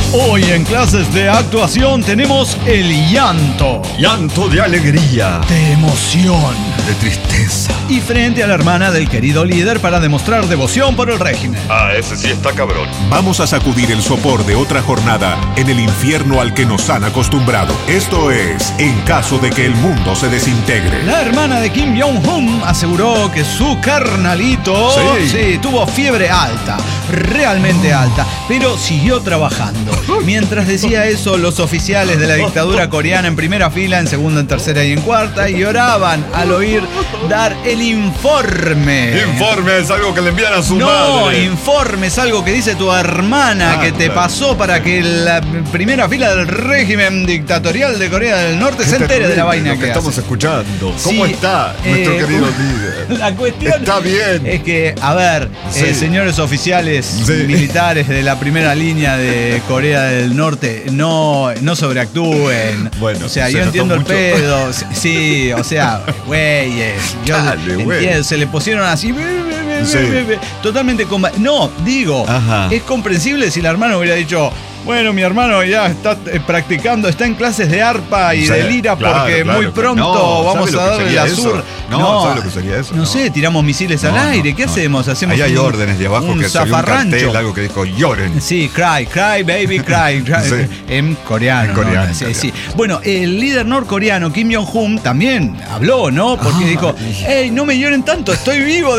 Hoy en clases de actuación tenemos el llanto. Llanto de alegría. De emoción. De tristeza. Y frente a la hermana del querido líder para demostrar devoción por el régimen. Ah, ese sí está cabrón. Vamos a sacudir el sopor de otra jornada en el infierno al que nos han acostumbrado. Esto es, en caso de que el mundo se desintegre. La hermana de Kim Jong-un aseguró que su carnalito tuvo fiebre alta, realmente alta, pero siguió trabajando. Mientras decía eso, los oficiales de la dictadura coreana en primera fila, en segunda, en tercera y en cuarta, lloraban al oír dar el informe. Informe es algo que le envían a su madre. No, informe es algo que dice tu hermana que te pasó para que la primera fila del régimen dictatorial de Corea del Norte se entere de la vaina que estamos hace. escuchando. ¿Cómo está nuestro querido líder? La cuestión está bien. Es que, a ver, señores oficiales militares de la primera línea de Corea del Norte, no sobreactúen. Bueno, o sea, yo entiendo el pedo. Sí, o sea, güeyes. Yo entiendo, se le pusieron así. Totalmente. No, digo, es comprensible si la hermana hubiera dicho: bueno, mi hermano ya está practicando, está en clases de arpa y de lira porque muy pronto vamos a darle la sur. No, ¿sabes lo que sería eso? No sé, tiramos misiles al aire. ¿Qué hacemos? Hacemos ahí hay órdenes de abajo que salió un cartel, algo que dijo lloren. Sí, cry, baby, cry. En coreano. Sí. Bueno, el líder norcoreano Kim Jong-un también habló, ¿no? Porque dijo: hey, no me lloren tanto, estoy vivo.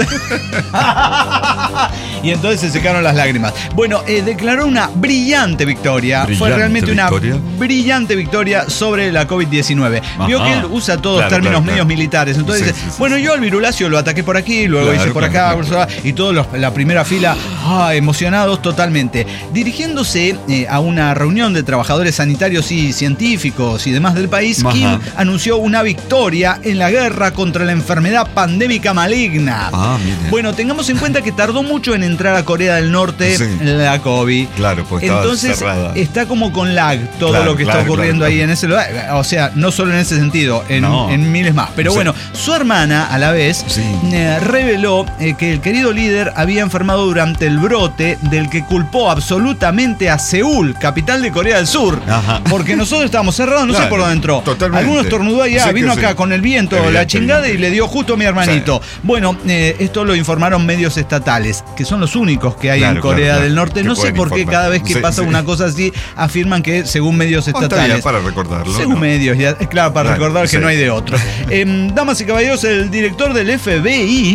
Y entonces se secaron las lágrimas. Bueno, declaró una brillante victoria. Fue realmente una brillante victoria sobre la COVID-19. Vio que él usa todos términos medios militares. Entonces dice: bueno, yo al virulacio lo ataqué por aquí, luego hice por acá, y todos la primera fila emocionados totalmente. Dirigiéndose a una reunión de trabajadores sanitarios y científicos y demás del país, Kim anunció una victoria en la guerra contra la enfermedad pandémica maligna. Bueno, tengamos en cuenta que tardó mucho en entrar a Corea del Norte la COVID. Claro, pues estaba entonces cerrada. Está como con lag todo lo que está ocurriendo ahí en ese lugar. O sea, no solo en ese sentido, en miles más. Pero bueno, su hermana a la vez reveló que el querido líder había enfermado durante el brote del que culpó absolutamente a Seúl, capital de Corea del Sur. Porque nosotros estábamos cerrados, no sé por dónde entró. Totalmente. Algunos estornudó allá, vino acá con el viento, la chingada, y le dio justo a mi hermanito. Bueno, esto lo informaron medios estatales, que son los únicos que hay en Corea del Norte. No sé por qué cada vez que pasa una cosa así, afirman que según medios estatales. Para recordarlo. Según medios, claro, para recordar que no hay de otro. Damas y caballeros, el director del FBI.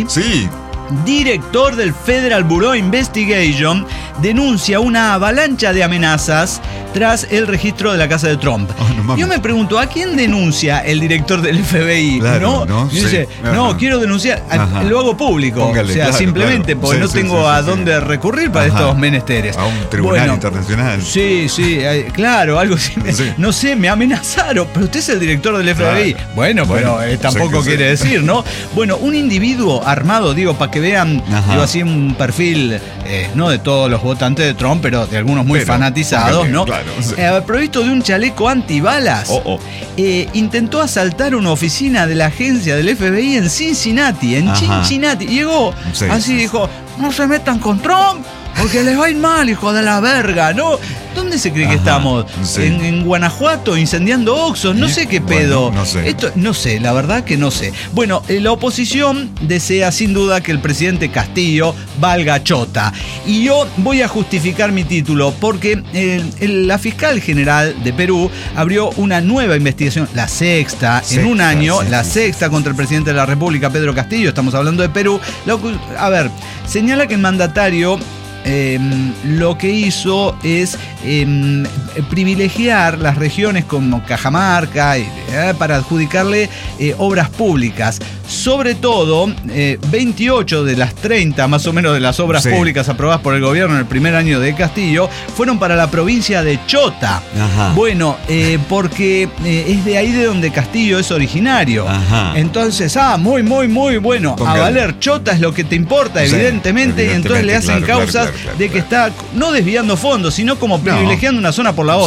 Director del Federal Bureau Investigation denuncia una avalancha de amenazas tras el registro de la casa de Trump. Yo me pregunto, ¿a quién denuncia el director del FBI? Dice, quiero denunciar, lo hago público. Póngale, o sea, simplemente porque no tengo a dónde recurrir para estos menesteres. A un tribunal internacional. Claro, algo así. No sé, me amenazaron, pero usted es el director del FBI. Bueno, pero tampoco quiere decir, ¿no? Bueno, un individuo armado, digo, para que vean, digo así, un perfil, no de todos los votantes de Trump, pero de algunos muy fanatizados, ¿no? Provisto de un chaleco antibalas, intentó asaltar una oficina de la agencia del FBI en Cincinnati, Cincinnati. Llegó, dijo: no se metan con Trump, porque les va a ir mal, hijo de la verga, ¿no? ¿Dónde se cree que estamos? ¿En Guanajuato incendiando Oxxos? No sé qué pedo. No sé. Esto, no sé, la verdad que no sé. Bueno, la oposición desea sin duda que el presidente Castillo valga chota. Y yo voy a justificar mi título porque la fiscal general de Perú abrió una nueva investigación, la sexta en un año, la sexta contra el presidente de la República, Pedro Castillo. Estamos hablando de Perú. A ver, señala que el mandatario lo que hizo es privilegiar las regiones como Cajamarca para adjudicarle obras públicas. Sobre todo, 28 de las 30 más o menos de las obras públicas aprobadas por el gobierno en el primer año de Castillo fueron para la provincia de Chota. Bueno, porque es de ahí de donde Castillo es originario. Entonces, muy bueno. A valer, Chota es lo que te importa, evidentemente, y entonces le hacen causas de que está no desviando fondos, sino como privilegiando una zona por la otra.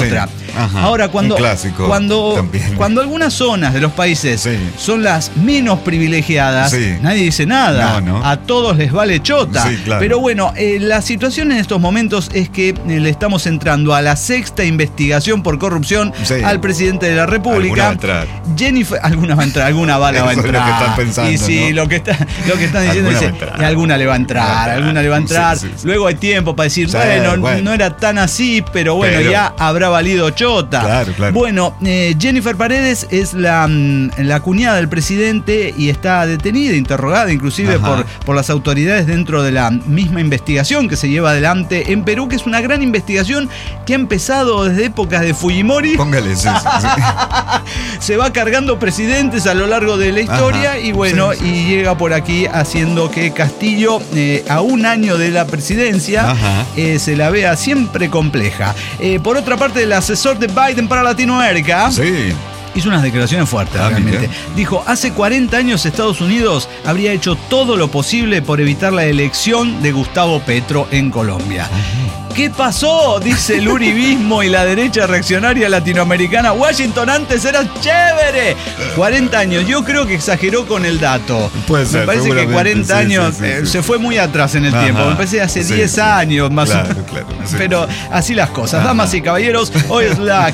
Ajá, Ahora, cuando algunas zonas de los países son las menos privilegiadas, nadie dice nada. No. A todos les vale chota. Sí, claro. Pero bueno, la situación en estos momentos es que le estamos entrando a la 6ª investigación por corrupción al presidente de la República. Alguna va a entrar, alguna bala va a entrar. Es lo que están pensando, y sí, ¿no? lo que están diciendo es que alguna le va a entrar. Sí. Luego hay tiempo para decir, bueno, no era tan así, pero ya habrá valido chota. Claro. Bueno, Jennifer Paredes es la cuñada del presidente y está detenida, interrogada inclusive por las autoridades dentro de la misma investigación que se lleva adelante en Perú, que es una gran investigación que ha empezado desde épocas de Fujimori. Póngale, sí. Se va cargando presidentes a lo largo de la historia y y llega por aquí haciendo que Castillo, a un año de la presidencia, se la vea siempre compleja. Por otra parte, el asesor de Biden para Latinoamérica hizo unas declaraciones fuertes, realmente. Dijo, hace 40 años Estados Unidos habría hecho todo lo posible por evitar la elección de Gustavo Petro en Colombia. ¿Qué pasó? Dice el uribismo y la derecha reaccionaria latinoamericana. Washington antes era chévere. 40 años. Yo creo que exageró con el dato. Puede ser. Me parece que 40 años se fue muy atrás en el tiempo. Me parece hace 10 años más o menos. Claro. Pero así las cosas. Damas y caballeros, hoy es la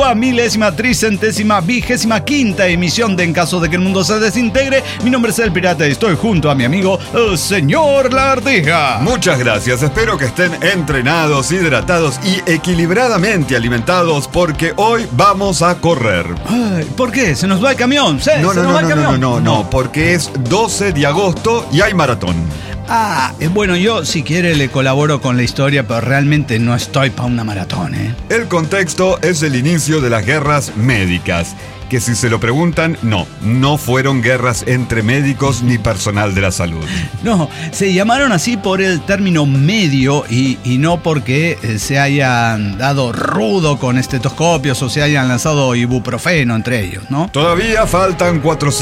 5.325ª emisión de En Caso de que el Mundo se Desintegre. Mi nombre es El Pirata y estoy junto a mi amigo, el señor Lagartija. Muchas gracias. Espero que estén entrenados, hidratados y equilibradamente alimentados, porque hoy vamos a correr. Ay, ¿por qué? ¿Se nos va el camión? No, porque es 12 de agosto y hay maratón. Bueno, yo si quiere le colaboro con la historia, pero realmente no estoy para una maratón, El contexto es el inicio de las guerras médicas, que si se lo preguntan, no fueron guerras entre médicos ni personal de la salud. No, se llamaron así por el término medio y no porque se hayan dado rudo con estetoscopios o se hayan lanzado ibuprofeno entre ellos, ¿no? Todavía faltan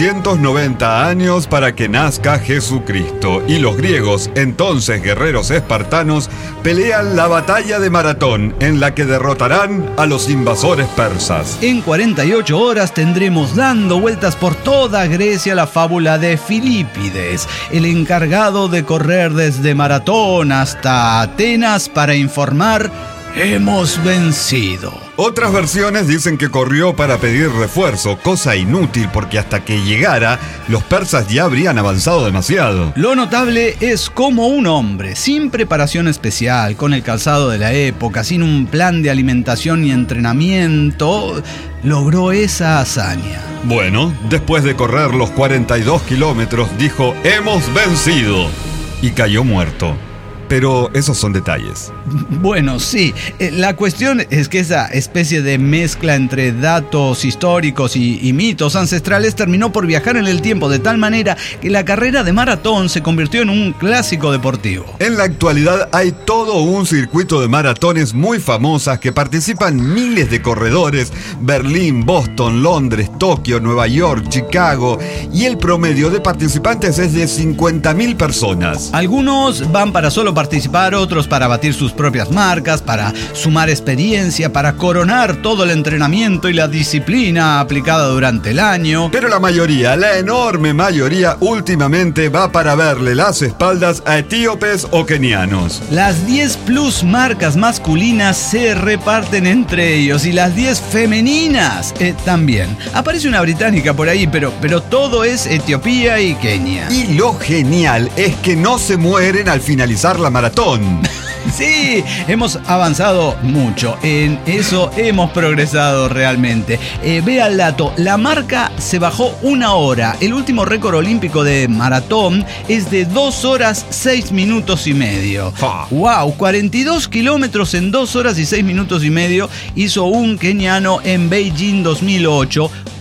490 años para que nazca Jesucristo y los griegos, entonces guerreros espartanos, pelean la batalla de Maratón, en la que derrotarán a los invasores persas. En 48 horas tendremos dando vueltas por toda Grecia la fábula de Filipides, el encargado de correr desde Maratón hasta Atenas para informar: hemos vencido. Otras versiones dicen que corrió para pedir refuerzo, cosa inútil porque hasta que llegara, los persas ya habrían avanzado demasiado. Lo notable es cómo un hombre, sin preparación especial, con el calzado de la época, sin un plan de alimentación ni entrenamiento, logró esa hazaña. Bueno, después de correr los 42 kilómetros, dijo: hemos vencido, y cayó muerto. Pero esos son detalles. Bueno, sí. La cuestión es que esa especie de mezcla entre datos históricos y mitos ancestrales terminó por viajar en el tiempo de tal manera que la carrera de maratón se convirtió en un clásico deportivo. En la actualidad hay todo un circuito de maratones muy famosas que participan miles de corredores: Berlín, Boston, Londres, Tokio, Nueva York, Chicago, y el promedio de participantes es de 50.000 personas. Algunos van para solo participar, otros para batir sus propias marcas, para sumar experiencia, para coronar todo el entrenamiento y la disciplina aplicada durante el año. Pero la mayoría, la enorme mayoría, últimamente va para verle las espaldas a etíopes o kenianos. Las 10 plus marcas masculinas se reparten entre ellos y las 10 femeninas también. Aparece una británica por ahí, pero todo es Etiopía y Kenia. Y lo genial es que no se mueren al finalizar la maratón. Sí, hemos avanzado mucho. En eso hemos progresado realmente. Vea el dato. La marca se bajó 1 hora. El último récord olímpico de maratón es de 2 horas 6 minutos y medio. ¡Wow! 42 kilómetros en 2 horas y 6 minutos y medio hizo un keniano en Beijing 2008.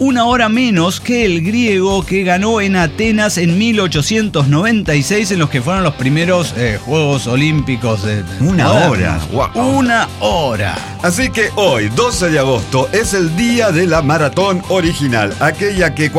una hora menos que el griego que ganó en Atenas en 1896, en los que fueron los primeros Juegos Olímpicos de Una hora. Wow. Una hora. Así que hoy, 12 de agosto, es el día de la maratón original, aquella que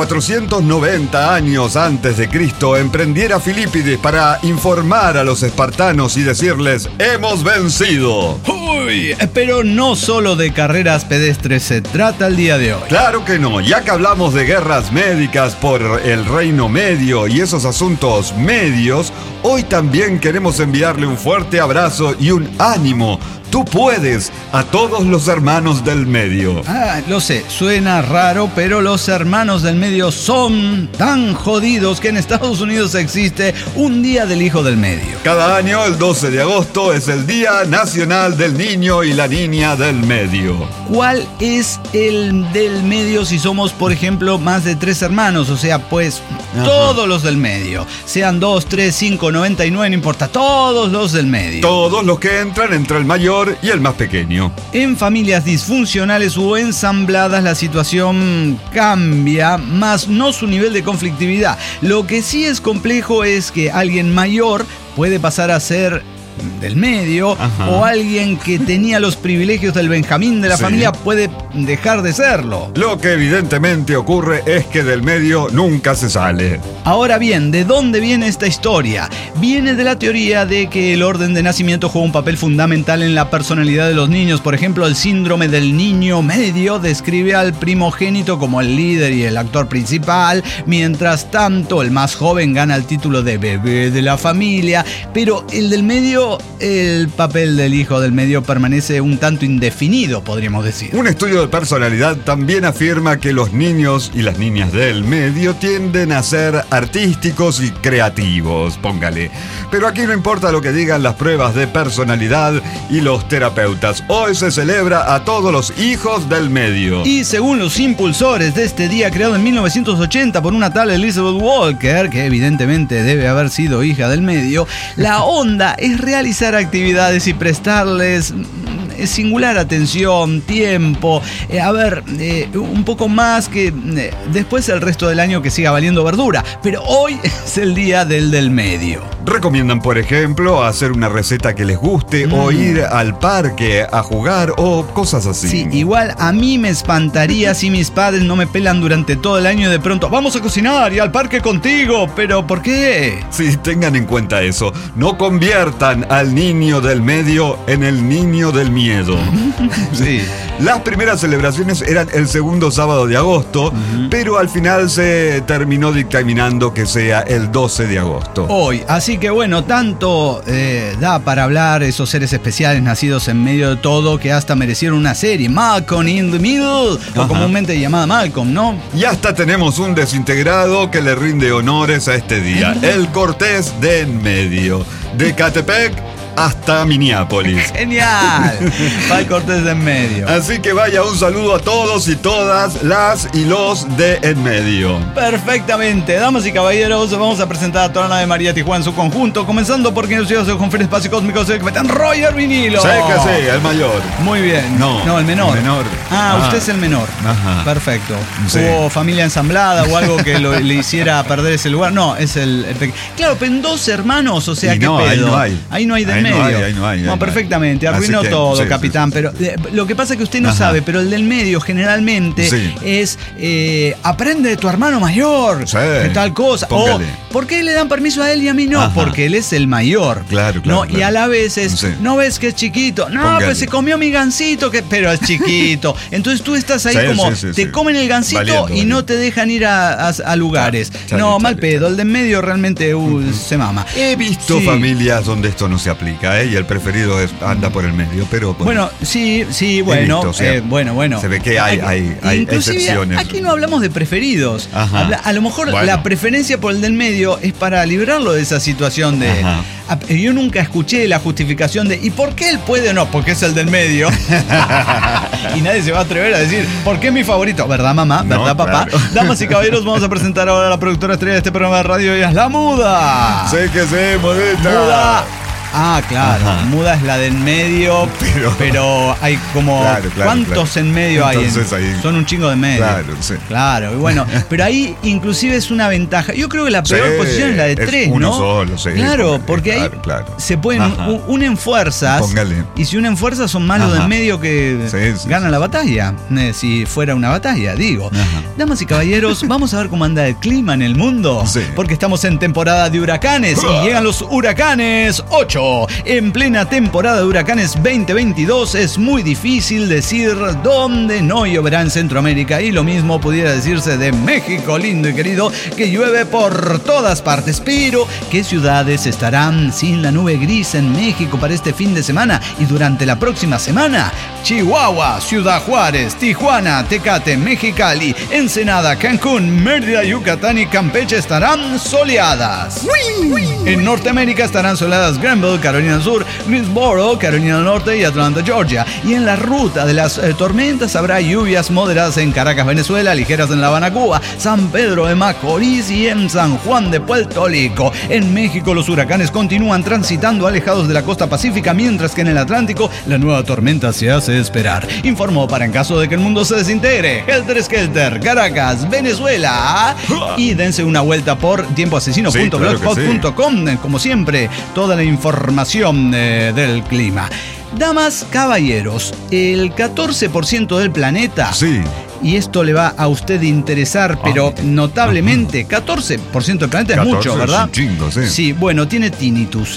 490 años antes de Cristo emprendiera Filipides para informar a los espartanos y decirles: ¡hemos vencido! Uy, pero no solo de carreras pedestres se trata el día de hoy. Claro que no, ya que hablamos de guerras médicas por el Reino Medio y esos asuntos medios, hoy también queremos enviarle un fuerte abrazo y un ánimo. Tú puedes, a todos los hermanos del medio. Lo sé, suena raro, pero los hermanos del medio son tan jodidos que en Estados Unidos existe un día del hijo del medio. Cada año, el 12 de agosto, es el Día Nacional del Niño y la Niña del Medio. ¿Cuál es el del medio si somos, por ejemplo, más de 3 hermanos? O sea, pues, todos los del medio. Sean 2, 3, 5, 99, no importa. Todos los del medio. Todos los que entran entre el mayor y el más pequeño. En familias disfuncionales o ensambladas la situación cambia, más no su nivel de conflictividad. Lo que sí es complejo es que alguien mayor puede pasar a ser del medio, o alguien que tenía los privilegios del Benjamín de la familia puede dejar de serlo. Lo que evidentemente ocurre es que del medio nunca se sale. Ahora bien, ¿de dónde viene esta historia? Viene de la teoría de que el orden de nacimiento juega un papel fundamental en la personalidad de los niños. Por ejemplo, el síndrome del niño medio describe al primogénito como el líder y el actor principal. Mientras tanto, el más joven gana el título de bebé de la familia. Pero el del medio, el papel del hijo del medio permanece un tanto indefinido, podríamos decir. Un estudio de personalidad también afirma que los niños y las niñas del medio tienden a ser artísticos y creativos, póngale. Pero aquí no importa lo que digan las pruebas de personalidad y los terapeutas. Hoy se celebra a todos los hijos del medio. Y según los impulsores de este día, creado en 1980 por una tal Elizabeth Walker, que evidentemente debe haber sido hija del medio, la onda es realizar actividades y prestarles singular atención, tiempo, un poco más que después el resto del año que siga valiendo verdura. Pero hoy es el día del medio. Recomiendan, por ejemplo, hacer una receta que les guste o ir al parque a jugar o cosas así. Sí, igual a mí me espantaría si mis padres no me pelan durante todo el año y de pronto vamos a cocinar y al parque contigo. ¿Pero por qué? Sí, tengan en cuenta eso. No conviertan al niño del medio en el niño del miedo. Sí. Las primeras celebraciones eran el segundo sábado de agosto, pero al final se terminó dictaminando que sea el 12 de agosto. Hoy, así que bueno, tanto da para hablar esos seres especiales nacidos en medio de todo que hasta merecieron una serie, Malcolm in the Middle, o comúnmente llamada Malcolm, ¿no? Y hasta tenemos un desintegrado que le rinde honores a este día, el Cortés de en medio, de Catepec hasta Minneapolis. ¡Genial! Va el Cortés de en medio. Así que vaya un saludo a todos y todas las y los de en medio. Perfectamente. Damas y caballeros, vamos a presentar a toda la de María Tijuana en su conjunto, comenzando por quien nos lleva a su conferencia espacio cósmico, el capitán Roger Vinilo. Sí que sí, el mayor. Muy bien. No, el menor. El menor. Usted es el menor. Ajá. Perfecto. Sí. ¿Hubo familia ensamblada o algo que le hiciera perder ese lugar? No, es el claro, pero en 2 hermanos, o sea, y ¿qué no, pedo? Ahí no hay del medio. No, perfectamente, arruinó todo, sí, capitán. Sí. Pero lo que pasa es que usted no sabe, pero el del medio generalmente es aprende de tu hermano mayor, de tal cosa. Póngale. O ¿por qué le dan permiso a él y a mí no? Porque él es el mayor. Claro. Y a la vez es, ¿no ves que es chiquito? No, póngale. Pues se comió mi gansito, pero es chiquito. Entonces tú estás ahí te comen el gansito y no te dejan ir a lugares. Mal pedo, el del medio realmente se mama. He visto familias donde esto no se aplica, y el preferido anda por el medio, pero bueno, sí, bueno, bueno. Se ve que hay excepciones. Aquí no hablamos de preferidos. A lo mejor la preferencia por el del medio es para librarlo de esa situación de... Yo nunca escuché la justificación de ¿y por qué él puede o no? Porque es el del medio. Y nadie se va a atrever a decir ¿por qué es mi favorito? ¿Verdad, mamá? ¿Verdad, papá? Claro. Damas y caballeros, vamos a presentar ahora a la productora estrella de este programa de radio. Ella es la Muda. Sé que sé, Modesta. Muda. Ah, claro. Ajá. Muda es la del medio, pero hay como... Claro, ¿cuántos en medio Entonces, hay? ahí... Son un chingo de medio. Claro, sí. Claro, y bueno, pero ahí inclusive es una ventaja. Yo creo que la peor posición es la de 3, ¿no? Uno solo, sí. Claro, porque ahí se pueden unen fuerzas. Póngale. Y si unen fuerzas son más los del medio que ganan la batalla. Si fuera una batalla, digo. Damas y caballeros, vamos a ver cómo anda el clima en el mundo. Sí. Porque estamos en temporada de huracanes y llegan los huracanes 8. En plena temporada de huracanes 2022 es muy difícil decir dónde no lloverá en Centroamérica, y lo mismo pudiera decirse de México, lindo y querido, que llueve por todas partes. Pero, ¿qué ciudades estarán sin la nube gris en México para este fin de semana y durante la próxima semana? Chihuahua, Ciudad Juárez, Tijuana, Tecate, Mexicali, Ensenada, Cancún, Mérida, Yucatán y Campeche estarán soleadas. En Norteamérica estarán soleadas Granville, Carolina del Sur, Greensboro, Carolina del Norte y Atlanta, Georgia. Y en la ruta de las tormentas habrá lluvias moderadas en Caracas, Venezuela, ligeras en La Habana, Cuba, San Pedro de Macorís y en San Juan de Puerto Rico. En México los huracanes continúan transitando alejados de la costa pacífica, mientras que en el Atlántico la nueva tormenta se hace esperar. Informó para en caso de que el mundo se desintegre, Helter Skelter, Caracas, Venezuela. Y dense una vuelta por tiempoasesino.blogspot.com. Como siempre, toda la información del clima. Damas, caballeros, el 14% del planeta... Sí. Y esto le va a usted interesar, pero notablemente. 14% del planeta es mucho, ¿verdad? Es un chingo, sí. Sí, bueno, tiene tinnitus.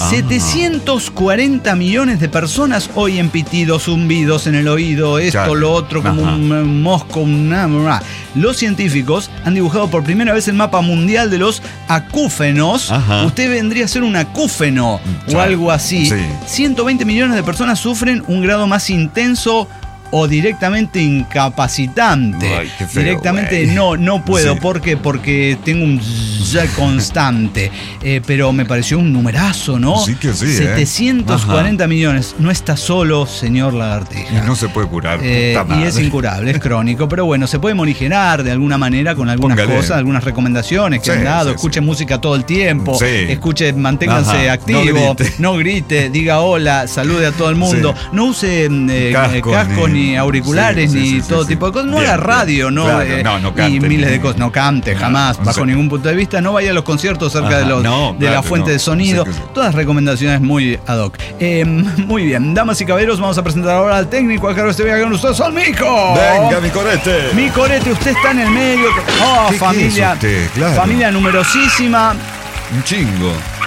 740 millones de personas hoy en pitidos, zumbidos en el oído, esto, lo otro, como un mosco, Los científicos han dibujado por primera vez el mapa mundial de los acúfenos. Usted vendría a ser un acúfeno o algo así. Sí. 120 millones de personas sufren un grado más intenso o directamente incapacitante. Ay, qué feo, directamente no puedo. Sí. ¿Por qué? Porque tengo un constante. Pero me pareció un numerazo, ¿no? Sí que sí. 740 millones. No está solo, señor Lagartija. Y no se puede curar. Y es incurable, es crónico. Pero bueno, se puede morigerar de alguna manera con algunas cosas, algunas recomendaciones que han dado. Escuche música todo el tiempo. Escuche, manténganse activo. No grite, diga hola, salude a todo el mundo. No use casco ni auriculares ni todo tipo de cosas. No haga radio, no cante, y miles de cosas. No cante jamás, bajo ningún punto de vista. No vaya a los conciertos cerca de la fuente de sonido. Todas recomendaciones muy ad hoc. Muy bien, damas y caballeros, vamos a presentar ahora al técnico, a Carlos Esteban, con ustedes al Mico. Venga, mi corete. Mi corete, usted está en el medio. Familia. Claro. Familia numerosísima. Un chingo.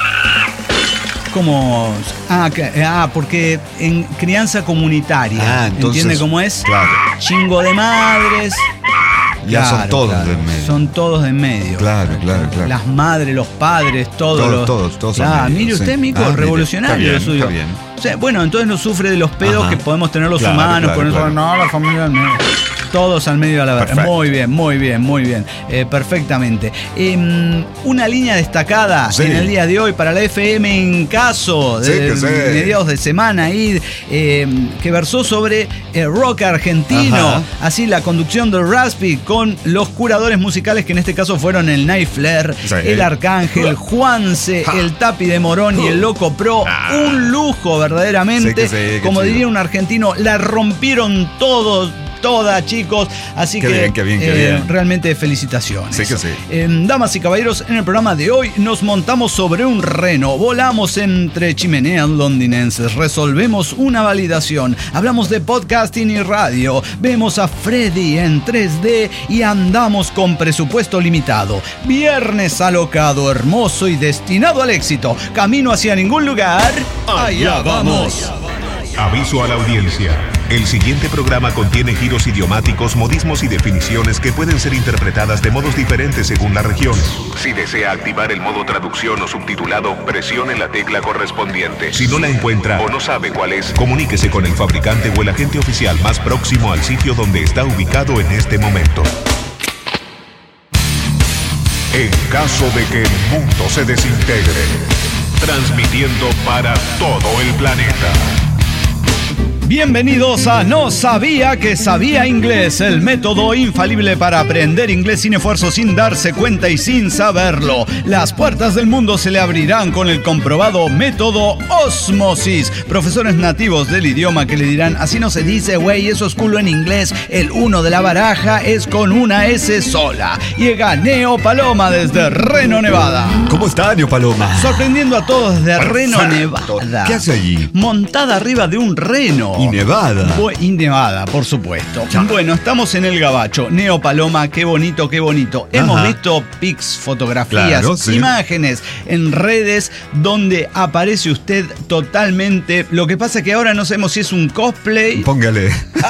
Como porque en crianza comunitaria, entonces, ¿entiende cómo es? Claro. Chingo de madres. Ya son todos de en medio. Son todos de en medio. Claro. Las madres, los padres, todos. Claro, mire usted, Mico, revolucionario lo suyo. Está bien. O sea, bueno, entonces no sufre de los pedos que podemos tener los humanos. Por eso, la familia del medio. Todos al medio a la verdad. Muy bien. Perfectamente. Una línea destacada en el día de hoy para la FM en caso de mediados de semana ahí, que versó sobre rock argentino. Así la conducción del Raspi con los curadores musicales, que en este caso fueron el Night Flair, el Arcángel, Juanse, el Tapi de Morón y el Loco Pro. Un lujo verdaderamente. Como diría un argentino, la rompieron todos. Todas, chicos, así que bien. Realmente felicitaciones. Sí que sí. Damas y caballeros, en el programa de hoy nos montamos sobre un reno, volamos entre chimeneas londinenses, resolvemos una validación, hablamos de podcasting y radio, vemos a Freddy en 3D y andamos con presupuesto limitado. Viernes alocado, hermoso y destinado al éxito. Camino hacia ningún lugar. Allá vamos. Aviso a la audiencia. El siguiente programa contiene giros idiomáticos, modismos y definiciones que pueden ser interpretadas de modos diferentes según la región. Si desea activar el modo traducción o subtitulado, presione la tecla correspondiente. Si no la encuentra o no sabe cuál es, comuníquese con el fabricante o el agente oficial más próximo al sitio donde está ubicado en este momento. En caso de que el mundo se desintegre, transmitiendo para todo el planeta. Bienvenidos a No Sabía que Sabía Inglés, el método infalible para aprender inglés sin esfuerzo, sin darse cuenta y sin saberlo. Las puertas del mundo se le abrirán con el comprobado método Ósmosis. Profesores nativos del idioma que le dirán, así no se dice, güey, eso es culo en inglés. El 1 de la baraja es con una S sola. Llega Neo Paloma desde Reno, Nevada. ¿Cómo está, Neo Paloma? Sorprendiendo a todos desde Reno, Nevada. ¿Qué hace allí? Montada arriba de un reno. Y Nevada. Y Nevada, por supuesto. Bueno, estamos en el Gabacho. Neo Paloma, qué bonito, qué bonito. Hemos visto pics, fotografías, claro, sí, imágenes en redes donde aparece usted totalmente. Lo que pasa es que ahora no sabemos si es un cosplay. Póngale.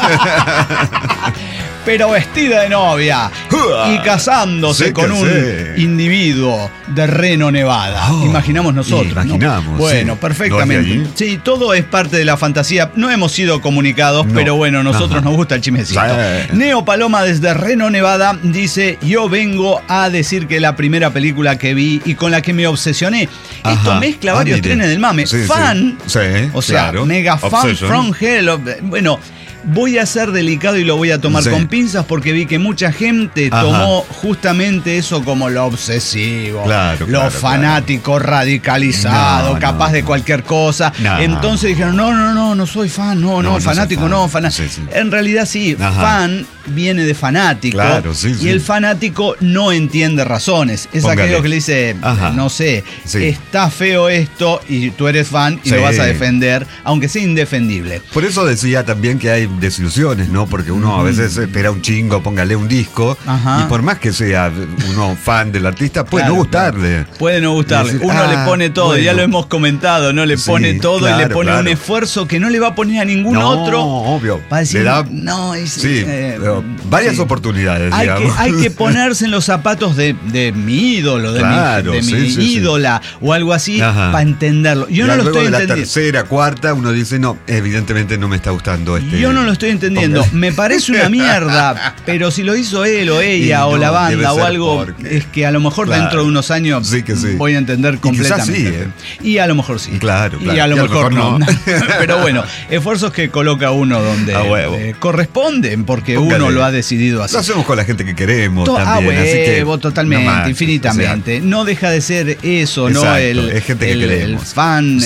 Pero vestida de novia y casándose con un individuo de Reno, Nevada. Imaginamos nosotros, imaginamos, ¿no? Bueno, sí. perfectamente. Sí, todo es parte de la fantasía. No hemos sido comunicados, pero bueno, nosotros nos gusta el chismecito. Neo Paloma desde Reno, Nevada, dice, yo vengo a decir que la primera película que vi y con la que me obsesioné, esto mezcla varios trenes del mame. Fan, o sea, mega fan Obsession. from hell. Bueno, voy a ser delicado y lo voy a tomar con pinzas porque vi que mucha gente tomó justamente eso como lo obsesivo, lo fanático, radicalizado, capaz de cualquier cosa. Entonces dijeron, no soy fan, no, fanático, no, fanático. En realidad sí, fan viene de fanático y el fanático no entiende razones. Es aquello que le dice, no sé, está feo esto y tú eres fan y lo vas a defender, aunque sea indefendible. Por eso decía también que hay desilusiones, ¿no? Porque uno a veces espera un chingo, póngale un disco, y por más que sea uno fan del artista, puede no gustarle. Puede no gustarle. Decir, uno le pone todo, ya lo hemos comentado, ¿no? Le pone todo y le pone un esfuerzo que no le va a poner a ningún otro. Obvio. Para decir, le da, varias oportunidades, hay que ponerse en los zapatos de mi ídolo, de mi ídola, o algo así, para entenderlo. Yo no lo estoy entendiendo. La tercera, cuarta, uno dice, no, evidentemente no me está gustando este. Yo no lo estoy entendiendo. Me parece una mierda, pero si lo hizo él o ella o la banda o algo, es que a lo mejor dentro de unos años voy a entender completamente. Y a lo mejor sí. Claro. Y a lo mejor no. Pero bueno, esfuerzos que coloca uno donde corresponden, porque uno lo ha decidido así. Lo hacemos con la gente que queremos también. Así que, totalmente, infinitamente. No deja de ser eso, ¿no? Es gente que queremos. El fan,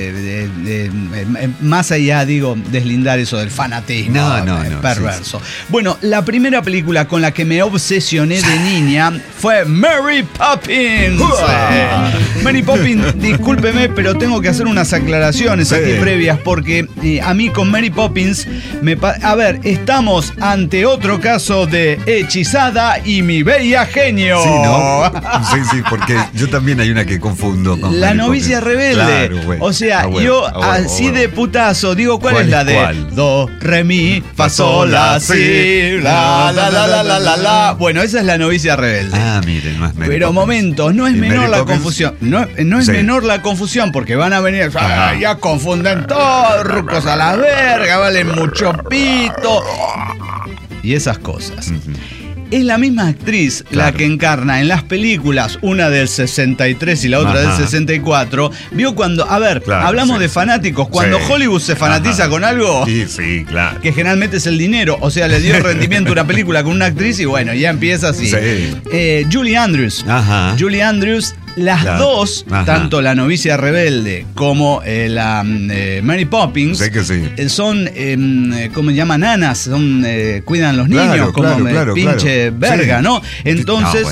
más allá, digo, deslindar eso del fanatismo perverso. Bueno, la primera película con la que me obsesioné de niña fue Mary Poppins. Mary Poppins, discúlpeme, pero tengo que hacer unas aclaraciones aquí previas, porque a mí con Mary Poppins, a ver, estamos ante otro caso de hechizada y mi bella genio. Sí, ¿no? Sí, porque yo también hay una que confundo con La Mary novicia Poppins. rebelde. O sea, yo así de putazo, digo, ¿cuál es la de do, re, mi, fa, sol, la, si, la. Bueno, esa es la novicia rebelde. Miren, no es Mary Pero Poppins. momentos, no es menor la confusión. No es menor la confusión, porque van a venir, ya confunden todo, rucos a la verga, valen mucho pito. Y esas cosas. Es la misma actriz la que encarna en las películas, una del 63 y la otra del 64. Vio cuando, hablamos de fanáticos, cuando Hollywood se fanatiza con algo, claro, que generalmente es el dinero, o sea, le dio el rendimiento a una película con una actriz y bueno, ya empieza así. Julie Andrews. Julie Andrews, las dos, tanto La novicia rebelde como la Mary Poppins, son, ¿cómo se llama? Nanas, cuidan los niños, pinche verga, ¿no? Entonces,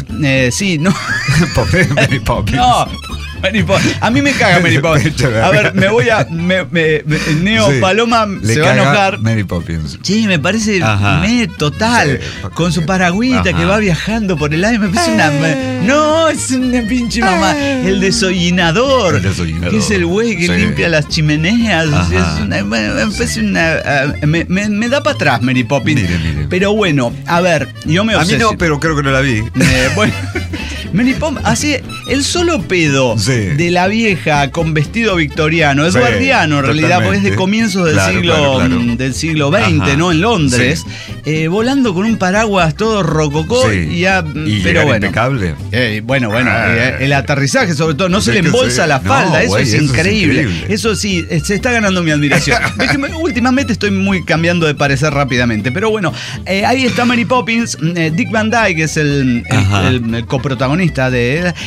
Mary Poppins. Mary Poppins. A mí me caga Mary Poppins. A ver, Neo Paloma se va a enojar. Mary Poppins. Sí, me parece total. Con su paragüita que va viajando por el aire. Me parece no, es una pinche mamá. El desollinador. Que es el güey que limpia las chimeneas. Me da para atrás Mary Poppins. Mire. Pero bueno, a ver, yo me obsesioné. A mí no, pero creo que no la vi. Bueno. Mary Poppins hace el solo pedo de la vieja con vestido victoriano, eduardiano en realidad, porque es de comienzos del siglo XX, ¿no? En Londres. volando con un paraguas todo rococó Sí. y pero bueno. Impecable. Bueno, el aterrizaje sobre todo, no se le embolsa la falda, eso es increíble. Eso sí, se está ganando mi admiración. Ves que últimamente estoy muy cambiando de parecer rápidamente, pero bueno, ahí está Mary Poppins, Dick Van Dyke es el coprotagonista de él,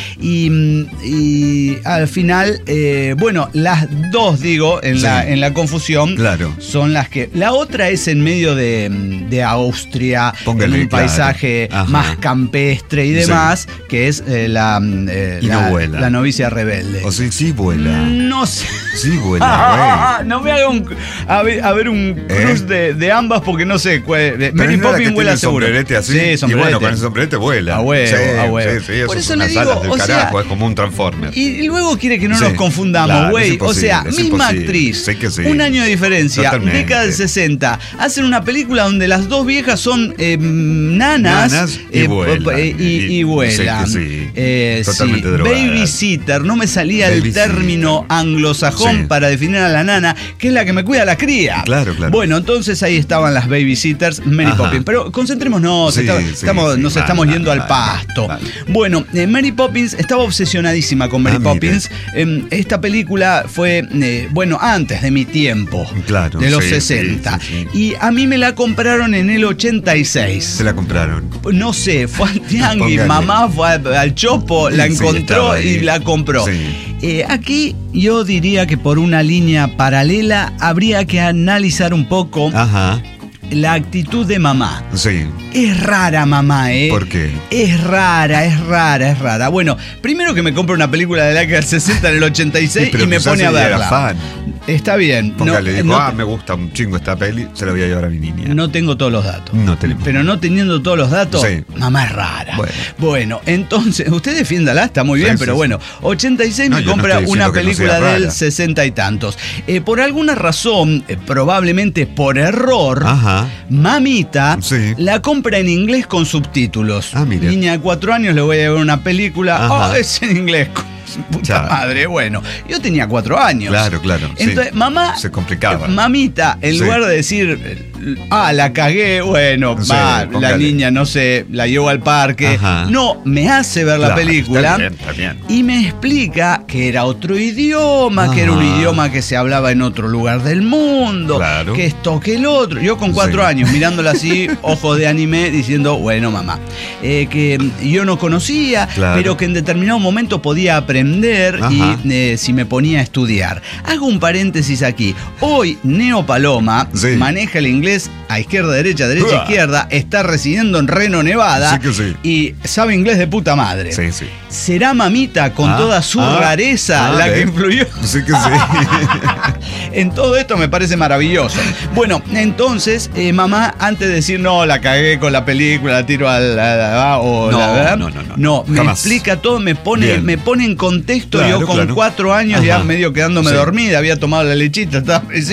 y al final, las dos, digo, en la confusión, claro, son las que... La otra es en medio de Austria, póngale, en un paisaje más campestre y demás, que es la novicia rebelde. O sea, sí vuela. No sé. Sí vuela, no me haga un cruz de ambas porque no sé. Mary Poppins vuela seguro. Así, sí, sombrerete. Y bueno, con el sombrerete vuela. A huevo. Sí, eso por eso son le las digo, alas del carajo, es como un Transformer. Y luego quiere que no nos confundamos, güey. Claro, o sea, misma actriz, sé que sí. Un año de diferencia, Totalmente. década del 60. Hacen una película donde las dos viejas son nanas y vuelan. Y vuelan. Sé que sí. Totalmente drogadas. Babysitter, no me salía el término anglosajón para definir a la nana, que es la que me cuida a la cría. Claro. Bueno, entonces ahí estaban las babysitters, Mary Poppins. Pero concentrémonos, nos estamos yendo al pasto. Vale. Bueno, Mary Poppins estaba obsesionadísima con Mary Poppins. Esta película fue, antes de mi tiempo, de los 60. Sí. Y a mí me la compraron en el 86. Se la compraron. No sé, fue al tianguis, mamá fue al chopo, la encontró y la compró. Sí. Aquí yo diría que por una línea paralela habría que analizar un poco la actitud de mamá. Sí. Es rara mamá, ¿eh? ¿Por qué? Es rara. Bueno, primero que me compro una película de la década del 60 en el 86 y me pone a verla. Era fan. Está bien. Póngale, me gusta un chingo esta peli, se la voy a llevar a mi niña. No tengo todos los datos. Pero no teniendo todos los datos, mamá es rara. Bueno, entonces, usted defiéndala, está muy bien, pero bueno, 86 me compra una película del 60 y tantos. Por alguna razón, probablemente por error, mamita la compra en inglés con subtítulos. Niña de 4 años, le voy a llevar una película, es en inglés. Puta madre, bueno, yo tenía 4 años. Claro. Entonces, mamá, se complicaba. Mamita, en lugar de decir, la cagué, la niña, no sé, la llevo al parque. No, me hace ver la película. Está bien. Y me explica que era otro idioma, que era un idioma que se hablaba en otro lugar del mundo, que esto, que el otro. Yo con 4 años, mirándola así, ojos de anime, diciendo, bueno, mamá, que yo no conocía, pero que en determinado momento podía aprender y si me ponía a estudiar. Hago un paréntesis aquí. Hoy Neo Paloma maneja el inglés a izquierda, derecha, izquierda, está residiendo en Reno, Nevada, y sabe inglés de puta madre. ¿Será mamita con toda su rareza la que influyó? En todo esto me parece maravilloso. Bueno, entonces, mamá, antes de decir, no, la cagué con la película, la tiro no, me explica todo, me pone en contexto. Yo con 4 años ya medio quedándome dormida, había tomado la lechita,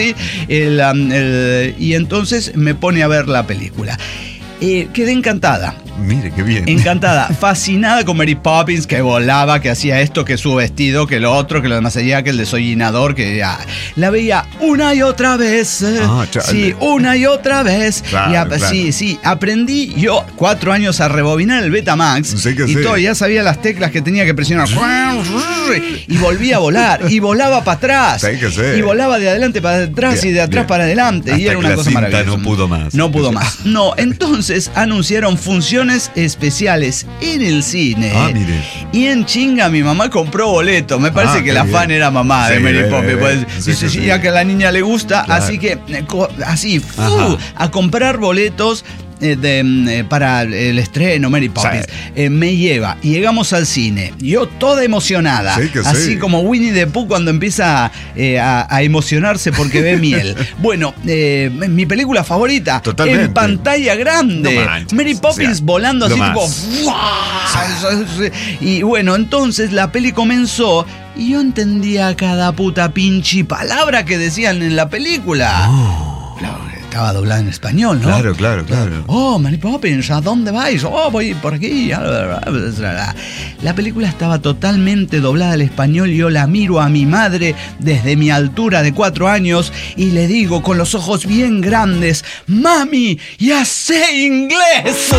y entonces me pone a ver la película. Quedé encantada. Mire, qué bien. Encantada, fascinada con Mary Poppins, que volaba, que hacía esto, que su vestido, que lo otro, que lo demás allá, que el desollinador, que ya. La veía una y otra vez. Una y otra vez. Sí, aprendí yo 4 años a rebobinar el Betamax y todo, ya sabía las teclas que tenía que presionar. Y volvía a volar, y volaba para atrás. Y volaba de adelante para atrás y de atrás para adelante. Hasta y era una cosa maravillosa. No pudo más. No, entonces anunciaron funciones especiales en el cine. Mire. Y en chinga mi mamá compró boleto. Me parece que la fan era mamá de Mary Poppins. Dice, ya que a la niña le gusta, así que a comprar boletos para el estreno Mary Poppins. Me lleva y llegamos al cine, yo toda emocionada, así como Winnie the Pooh cuando empieza a emocionarse porque ve miel. Bueno, mi película favorita. Totalmente. En pantalla grande, Mary Poppins volando así tipo y bueno, entonces la peli comenzó y yo entendía cada puta pinche palabra que decían en la película. estaba doblada en español, ¿no? Claro. Oh, Mary Poppins, ¿a dónde vais? Oh, voy por aquí. La película estaba totalmente doblada al español y yo la miro a mi madre desde mi altura de 4 años y le digo con los ojos bien grandes, ¡Mami, ya sé inglés!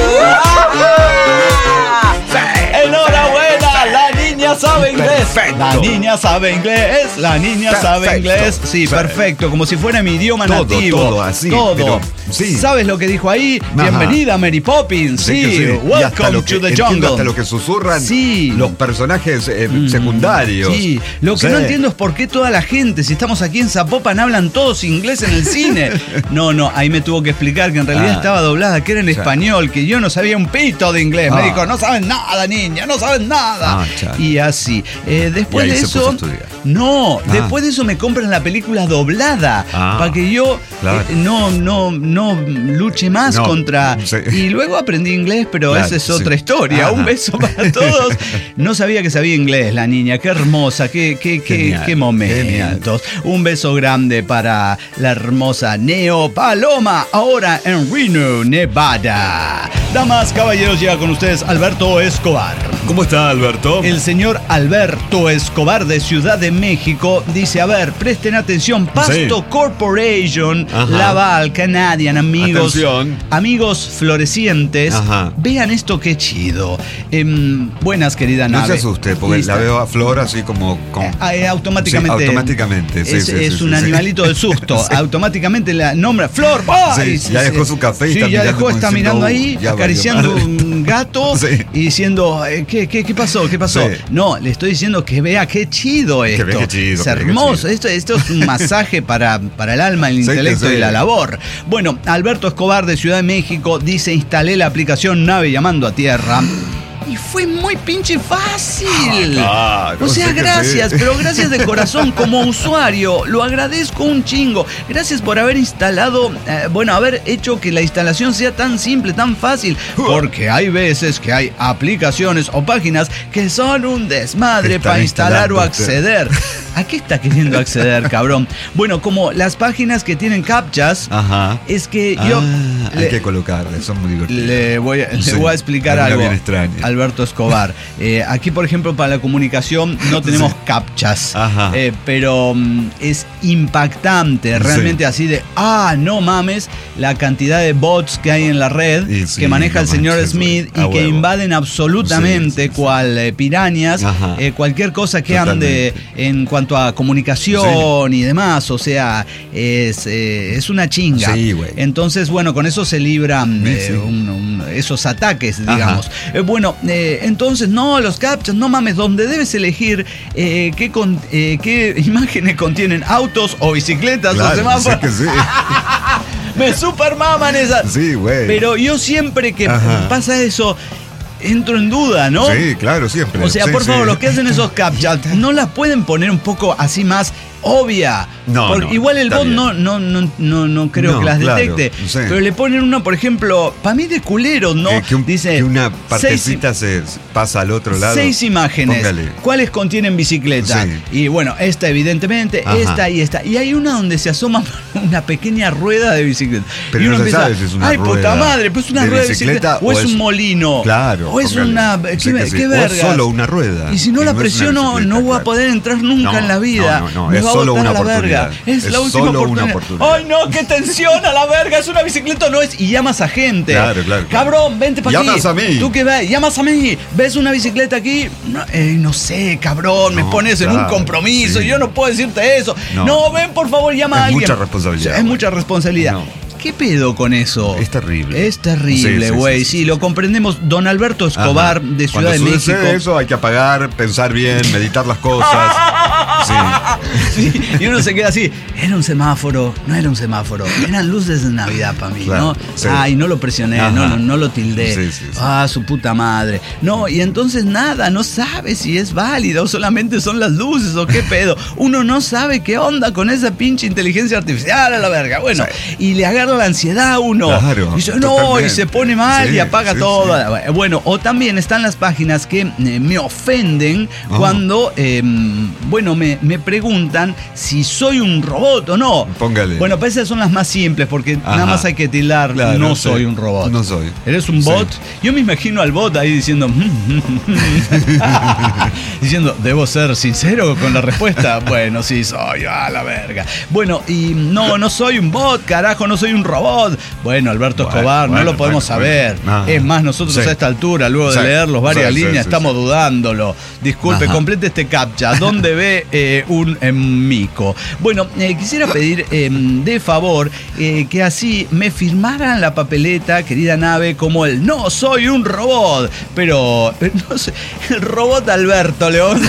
¡Enhorabuena! ¡La niña sabe inglés! Perfecto. La niña sabe inglés, la niña sabe inglés. Sí, perfecto, como si fuera mi idioma nativo. Todo así. Todo. Pero, sí. ¿Sabes lo que dijo ahí? Ajá. Bienvenida, Mary Poppins. Sí, welcome to the jungle. Hasta lo que susurran Sí. los personajes secundarios. Sí, lo que no entiendo es por qué toda la gente, si estamos aquí en Zapopan, hablan todos inglés en el cine. No, ahí me tuvo que explicar que en realidad estaba doblada, que era en español, que yo no sabía un pito de inglés. Me dijo, no sabes nada, niña, no sabes nada. Y así. Después y ahí de se puso a eso, estudiar. después de eso me compran la película doblada para que yo no luche más contra. Sí. Y luego aprendí inglés, pero esa es otra historia. Ajá. Un beso para todos. No sabía que sabía inglés la niña, qué hermosa, qué momentos. Un beso grande para la hermosa Neo Paloma, ahora en Reno, Nevada. Damas, caballeros, llega con ustedes Alberto Escobar. ¿Cómo está, Alberto? El señor Alberto Escobar de Ciudad de México dice, a ver, presten atención, Pasto Corporation, Laval, Canadian, amigos. Atención. Amigos florecientes, vean esto qué chido. Buenas, querida nave. No se asuste, porque la veo a Flor así como... automáticamente. Sí, automáticamente, es un animalito de susto. Automáticamente la nombra Flor. Ya dejó su café y está mirando ahí, acariciando un gato y diciendo, ¿qué pasó? Sí. No, le estoy diciendo que vea qué chido esto. Que vea qué chido, es hermoso. Esto es un masaje para el alma, el intelecto y la labor. Bueno, Alberto Escobar de Ciudad de México dice, instalé la aplicación Nave Llamando a Tierra. Y fue muy pinche fácil. O sea, gracias, pero gracias de corazón como usuario. Lo agradezco un chingo. Gracias por haber instalado, haber hecho que la instalación sea tan simple, tan fácil. Porque hay veces que hay aplicaciones o páginas que son un desmadre para instalar o acceder. ¿A qué está queriendo acceder, cabrón? Bueno, como las páginas que tienen captchas, es que yo... hay que colocarle, son muy divertidos. Le voy a explicar algo. Bien extraña. Alberto Escobar. Aquí, por ejemplo, para la comunicación no tenemos captchas, pero es impactante, realmente así de, no mames, la cantidad de bots que hay en la red que maneja el señor Smith y que invaden absolutamente cual pirañas, cualquier cosa que ande en cuanto a comunicación y demás, o sea, es una chinga. Entonces, bueno, con eso se libran esos ataques, digamos. Entonces, no, los captchas, no mames, donde debes elegir qué imágenes contienen autos o bicicletas o semáforos. Que sí. Me supermaman esas. Sí, güey. Pero yo siempre que pasa eso, entro en duda, ¿no? Sí, claro, siempre. O sea, por favor, los que hacen esos captchas, ¿no las pueden poner un poco así más obvia? Porque igual el bot no creo que las detecte. Pero le ponen una, por ejemplo, para mí de culero, ¿no? Dice que una partecita se pasa al otro lado. 6 imágenes. Póngale. ¿Cuáles contienen bicicleta? Y bueno, esta evidentemente, esta y esta. Y hay una donde se asoma una pequeña rueda de bicicleta. Pero y uno no se empieza, sabe si es una ay, rueda puta madre, pues una rueda de bicicleta o es un molino. Claro. O es una... ¿Qué verga? O es solo una rueda. Y si no la presiono, no voy a poder entrar nunca en la vida. No, es solo una oportunidad. Es la última oportunidad. ¡Ay, no! ¡Qué tensión a la verga! Es una bicicleta, no es. Y llamas a gente. Claro. Cabrón, vente para aquí. Llamas a mí. ¿Tú qué ves? Llamas a mí. ¿Ves una bicicleta aquí? No sé, cabrón. Me pones en un compromiso. Yo no puedo decirte eso. No, ven, por favor, llama a alguien. Es mucha responsabilidad. Es mucha responsabilidad. ¿Qué pedo con eso? Es terrible. Es terrible, güey. Sí, lo comprendemos. Don Alberto Escobar de Ciudad de México. Cuando sucede eso hay que apagar, pensar bien, meditar las cosas. Sí, y uno se queda así. Era un semáforo, no era un semáforo. Eran luces de Navidad para mí, ¿no? Ay, no lo presioné, no lo tildé. Su puta madre. No, y entonces nada, no sabe si es válido o solamente son las luces o qué pedo. Uno no sabe qué onda con esa pinche inteligencia artificial a la verga. Bueno, y le agarra agarra la ansiedad uno. Claro, y dice, totalmente. y se pone mal y apaga todo. Sí. Bueno, o también están las páginas que me ofenden cuando, me preguntan si soy un robot o no. Póngale. Bueno, pues esas son las más simples, porque nada más hay que tildar, claro, no soy un robot. No soy. ¿Eres un bot? Yo me imagino al bot ahí diciendo, diciendo, ¿debo ser sincero con la respuesta? Bueno, sí soy, a la verga. Bueno, y no soy un bot, carajo, no soy un robot. Bueno, Alberto Escobar, no lo podemos saber. Es más, nosotros a esta altura, luego de leerlos varias líneas, estamos dudándolo. Disculpe, complete este captcha. ¿Dónde ve un mico? Bueno, quisiera pedir de favor que así me firmaran la papeleta, querida nave, como el no soy un robot. Pero, no sé, el robot Alberto, León.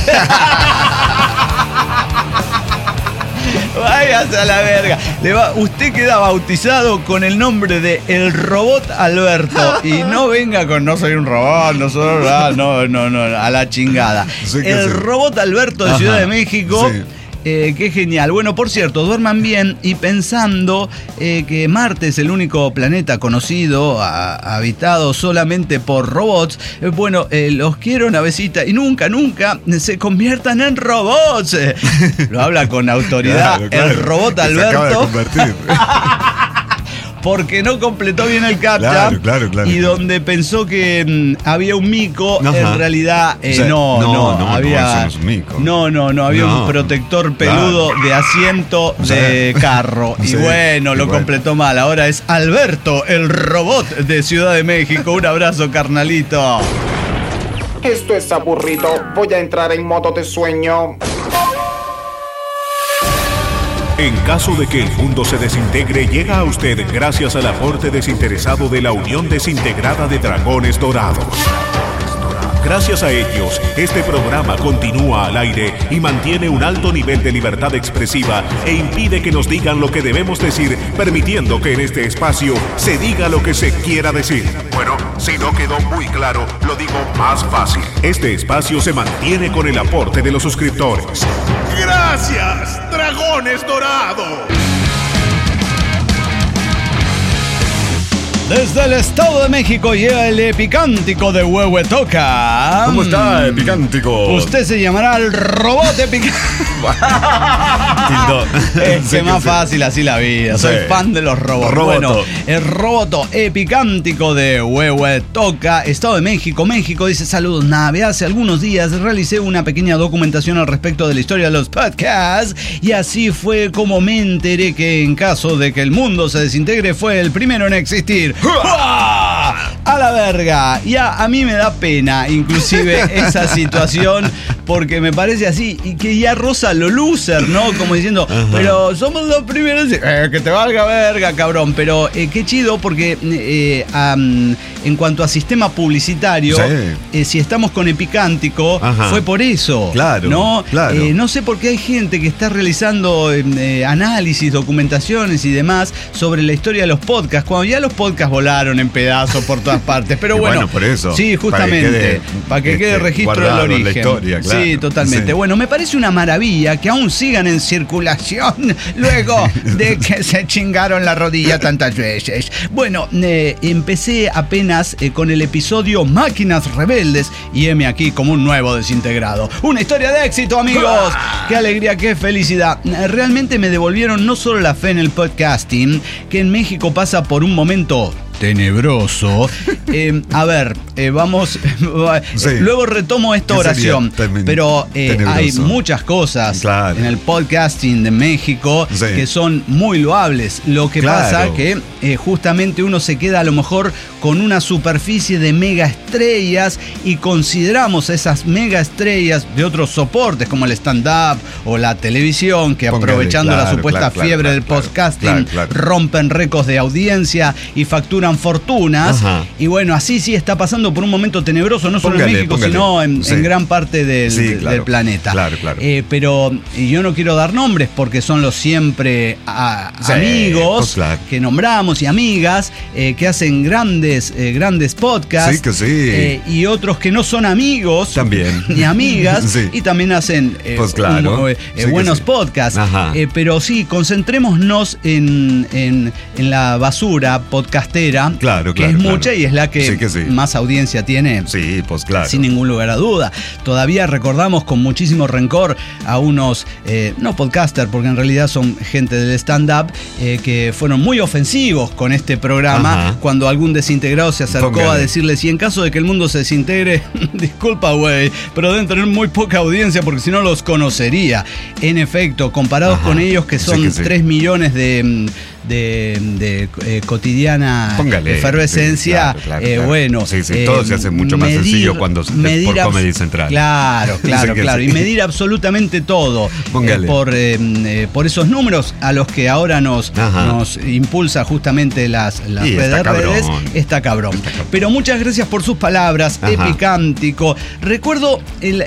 Váyase a la verga. Usted queda bautizado con el nombre de el robot Alberto. Y no venga con no soy un robot, no, a la chingada. Sí, el robot Alberto de Ciudad de México. Sí. Qué genial. Bueno, por cierto, duerman bien y pensando que Marte es el único planeta conocido, habitado solamente por robots. Los quiero, navecita, y nunca se conviertan en robots. Lo habla con autoridad el robot Alberto. Se acaba de convertir. Porque no completó bien el captcha. Claro. Y donde pensó que había un mico, en realidad había un mico. No había un protector peludo de asiento de carro. Y lo completó mal. Ahora es Alberto, el robot de Ciudad de México. Un abrazo, carnalito. Esto es aburrido. Voy a entrar en modo de sueño. En caso de que el mundo se desintegre, llega a usted gracias al aporte desinteresado de la Unión Desintegrada de Dragones Dorados. Gracias a ellos, este programa continúa al aire y mantiene un alto nivel de libertad expresiva e impide que nos digan lo que debemos decir, permitiendo que en este espacio se diga lo que se quiera decir. Bueno, si no quedó muy claro, lo digo más fácil. Este espacio se mantiene con el aporte de los suscriptores. ¡Gracias, Dragones Dorados! Desde el Estado de México llega el Epicántico de Huehuetoca. ¿Cómo está, Epicántico? Usted se llamará el robot Epicántico. Es más fácil así la vida. Soy fan de los robots. Bueno, el roboto Epicántico de Huehuetoca, Estado de México. México dice: saludos, nave. Hace algunos días realicé una pequeña documentación al respecto de la historia de los podcasts. Y así fue como me enteré que en caso de que el mundo se desintegre, fue el primero en existir. A la verga. Ya a mí me da pena inclusive esa situación, porque me parece así y que ya roza lo loser, ¿no? Como diciendo, pero somos los primeros, que te valga verga, cabrón. Pero qué chido, porque en cuanto a sistema publicitario, si estamos con Epicántico, fue por eso. Claro, ¿no? Claro. No sé por qué hay gente que está realizando análisis, documentaciones y demás sobre la historia de los podcasts, cuando ya los podcasts volaron en pedazos por todas partes. Pero bueno, por eso. Sí, justamente. Para que quede registro del origen. La historia, claro. Sí, totalmente. Sí. Bueno, me parece una maravilla que aún sigan en circulación luego de que se chingaron la rodilla tantas veces. Bueno, empecé apenas con el episodio Máquinas Rebeldes y heme aquí como un nuevo desintegrado. Una historia de éxito, amigos. Qué alegría, qué felicidad. Realmente me devolvieron no solo la fe en el podcasting, que en México pasa por un momento tenebroso. Vamos. Luego retomo esta oración. Pero hay muchas cosas en el podcasting de México que son muy loables. Lo que pasa que justamente uno se queda a lo mejor con una superficie de mega estrellas y consideramos esas mega estrellas de otros soportes como el stand-up o la televisión, que aprovechando la supuesta fiebre del podcasting rompen récords de audiencia y facturan fortunas. Y bueno, así sí está pasando por un momento tenebroso, no solo en México, sino en gran parte del planeta. Pero yo no quiero dar nombres porque son los siempre amigos que nombramos y amigas que hacen grandes grandes podcasts. Sí, que sí. Y otros que no son amigos. También. Ni amigas. Sí. Y también hacen pues claro. buenos podcasts. Pero sí, concentrémonos en la basura podcastera. Claro, que es mucha y es la que más audiencia tiene. Sí, pues claro. Sin ningún lugar a duda. Todavía recordamos con muchísimo rencor a unos, no podcasters, porque en realidad son gente del stand-up, que fueron muy ofensivos con este programa. Cuando algún desintegrado se acercó a decirles, y en caso de que el mundo se desintegre, disculpa, güey, pero deben tener muy poca audiencia porque si no los conocería. En efecto, comparados con ellos que son 3 millones de cotidiana efervescencia, claro. Bueno, todo se hace mucho más sencillo cuando es por Comedy Central. Claro. Y medir absolutamente todo por esos números a los que ahora nos impulsa justamente las redes. Está cabrón. Pero muchas gracias por sus palabras, Epicántico. Recuerdo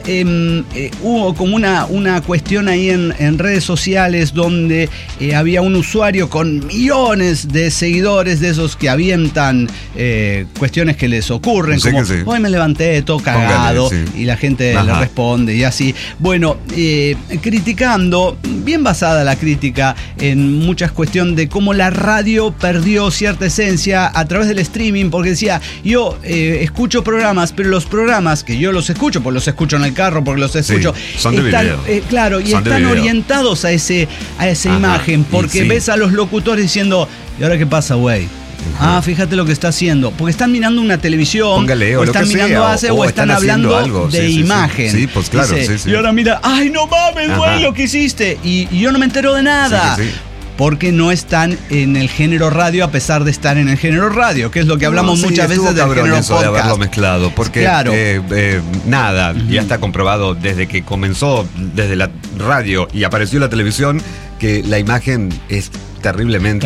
hubo como una cuestión ahí en redes sociales donde había un usuario con millones de seguidores, de esos que avientan cuestiones que les ocurren, como hoy me levanté todo cagado, y la gente le responde y así. Bueno, criticando, bien basada la crítica en muchas cuestiones de cómo la radio perdió cierta esencia a través del streaming, porque decía, yo escucho programas, pero los programas que yo los escucho, porque los escucho en el carro, porque los escucho, son de video. Claro, y están orientados a esa imagen, porque ves a los locutores diciendo, ¿y ahora qué pasa, güey? Fíjate lo que está haciendo. Porque están mirando una televisión, o están mirando o están hablando algo de imagen. Sí, pues claro. Y ahora mira, ¡ay, no mames, güey, lo que hiciste! Y yo no me entero de nada. Porque no están en el género radio a pesar de estar en el género radio, que es lo que hablamos muchas veces del género eso podcast. De haberlo mezclado, porque ya está comprobado desde que comenzó desde la radio y apareció la televisión que la imagen es terriblemente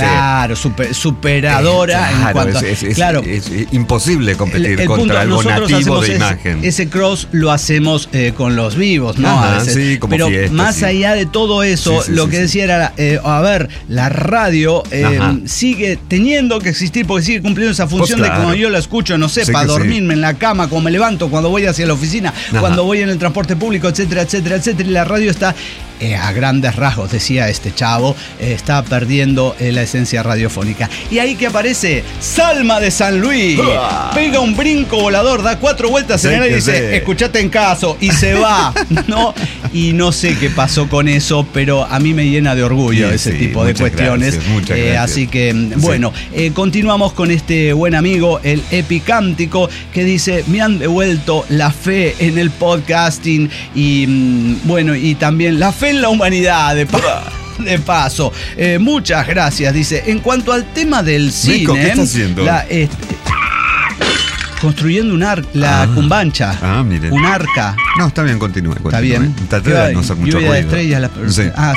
superadora en cuanto es imposible competir contra algo nativo de imagen. Ese cross lo hacemos con los vivos, ¿no? Pero más allá de todo eso, lo que decía era, a ver, la radio sigue teniendo que existir porque sigue cumpliendo esa función de cuando yo la escucho, no sé, para dormirme en la cama, cuando me levanto, cuando voy hacia la oficina, cuando voy en el transporte público, etcétera, etcétera, etcétera. Y la radio está, a grandes rasgos, decía este chavo, está perdiendo la esencia radiofónica. Y ahí que aparece Salma de San Luis, pega un brinco volador, da 4 vueltas en el y dice, escuchate en caso, y se va, ¿no? Y no sé qué pasó con eso, pero a mí me llena de orgullo ese tipo de cuestiones. Gracias. Así que, bueno, continuamos con este buen amigo, el Epicántico, que dice, me han devuelto la fe en el podcasting y, bueno, y también la fe en la humanidad, de paso. Muchas gracias, dice. En cuanto al tema del cine, Nico, ¿qué está haciendo? Construyendo la cumbancha. Miren. Un arca. No, está bien, continúe. Está bien. Traté de no hacer mucho ruido. De estrellas, ahí está.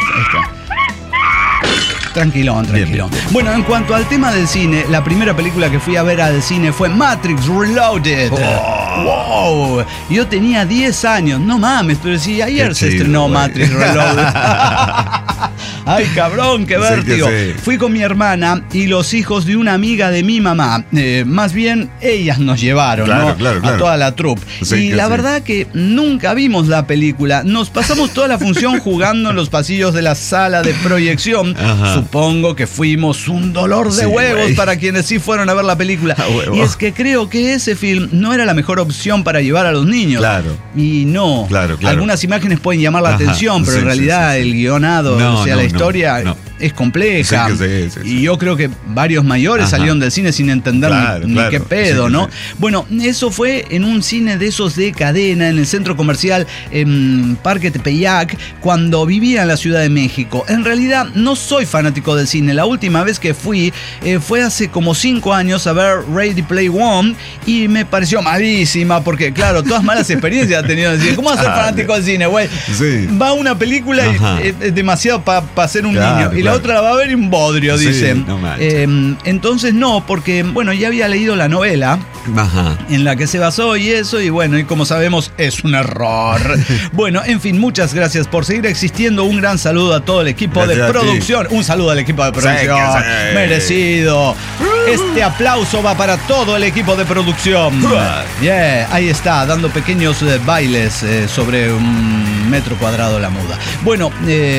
Tranquilón. Bien. Bueno, en cuanto al tema del cine, la primera película que fui a ver al cine fue Matrix Reloaded. ¡Wow! Yo tenía 10 años. No mames, pero si ayer se estrenó Matrix Reloaded. ¡Ay, cabrón, qué vértigo! Fui con mi hermana y los hijos de una amiga de mi mamá. Más bien, ellas nos llevaron, ¿no? Claro. A toda la troupe. Y la verdad que nunca vimos la película. Nos pasamos toda la función jugando en los pasillos de la sala de proyección. Supongo que fuimos un dolor de huevos para quienes sí fueron a ver la película. Y es que creo que ese film no era la mejor opción para llevar a los niños. Claro. Y no. Claro. Algunas imágenes pueden llamar la atención, pero en realidad el guionado, la historia es compleja. Y yo creo que varios mayores salieron del cine sin entender ni qué pedo, ¿no? Bueno, eso fue en un cine de esos de cadena, en el centro comercial Parque Tepeyac, cuando vivía en la Ciudad de México. En realidad no soy fanático del cine. La última vez que fui fue hace como 5 años a ver Ready Player One y me pareció malísima porque, claro, todas malas experiencias he tenido en el cine. ¿Cómo vas a ser fanático del cine, güey? Va a una película y es demasiado para ser un niño. Y la otra la va a ver un bodrio, dicen. Entonces no, porque, bueno, ya había leído la novela en la que se basó y eso, y bueno, y como sabemos, es un error. Bueno, en fin, muchas gracias por seguir existiendo. Un gran saludo a todo el equipo de producción. Un saludo al equipo de producción. Merecido. Este aplauso va para todo el equipo de producción. Bien, ahí está, dando pequeños bailes sobre un metro cuadrado la muda. Bueno,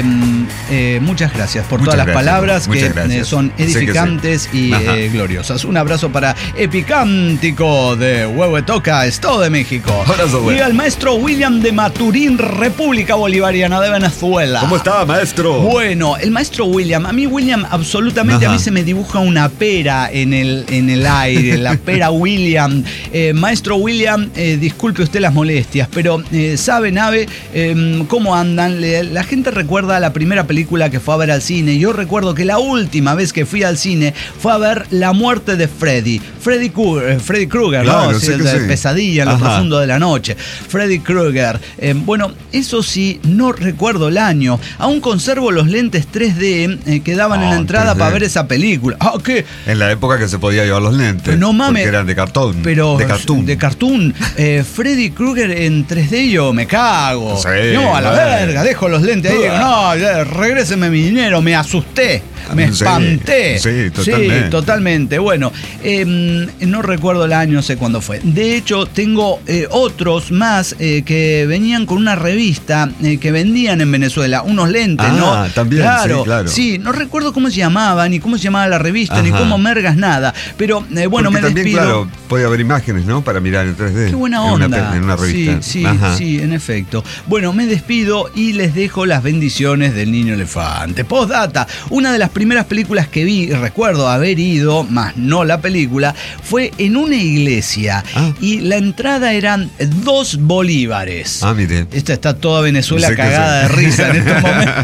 muchas gracias por todas las palabras que son edificantes y gloriosas. Un abrazo para Epicántico de Huehuetoca, Estado de México. Y al maestro William de Maturín, República Bolivariana de Venezuela. ¿Cómo está, maestro? Bueno, el maestro William, a mí William absolutamente, a mí se me dibuja una pera en el aire, la pera William. Maestro William, disculpe usted las molestias, pero sabe, Nave, cómo andan. La gente recuerda la primera película que fue a ver al cine. Yo recuerdo que la última vez que fui al cine fue a ver La muerte de Freddy Krueger, claro, ¿no? Sí, de Pesadilla en lo profundo de la noche. Freddy Krueger. Bueno, eso sí, no recuerdo el año. Aún conservo los lentes 3D que daban en la entrada 3D para ver esa película. ¿Qué? En la época que se podía llevar los lentes. No mames. Porque eran de cartón. Pero de cartoon. Freddy Krueger en 3D yo me cago. Sí, no, a la verga, dejo los lentes ahí y digo, no, regréseme mi dinero, me asusté, me espanté. Sí, totalmente. Sí, totalmente. Bueno, no recuerdo el año, no sé cuándo fue. De hecho, tengo otros más que venían con una revista que vendían en Venezuela, unos lentes, ¿no? También, claro, claro. Sí, no recuerdo cómo se llamaba, ni cómo se llamaba la revista, ni cómo mergas nada. Pero bueno, porque me también, despido. Claro, puede haber imágenes, ¿no? Para mirar en 3D. Qué buena onda. En una revista. Sí, en efecto. Bueno, me despido y les dejo las bendiciones del niño elefante. Postdata, una de las primeras películas que vi, recuerdo haber ido, más no la película, fue en una iglesia. Y la entrada eran 2 bolívares. Mire. Esta está toda Venezuela cagada de risa en estos momentos.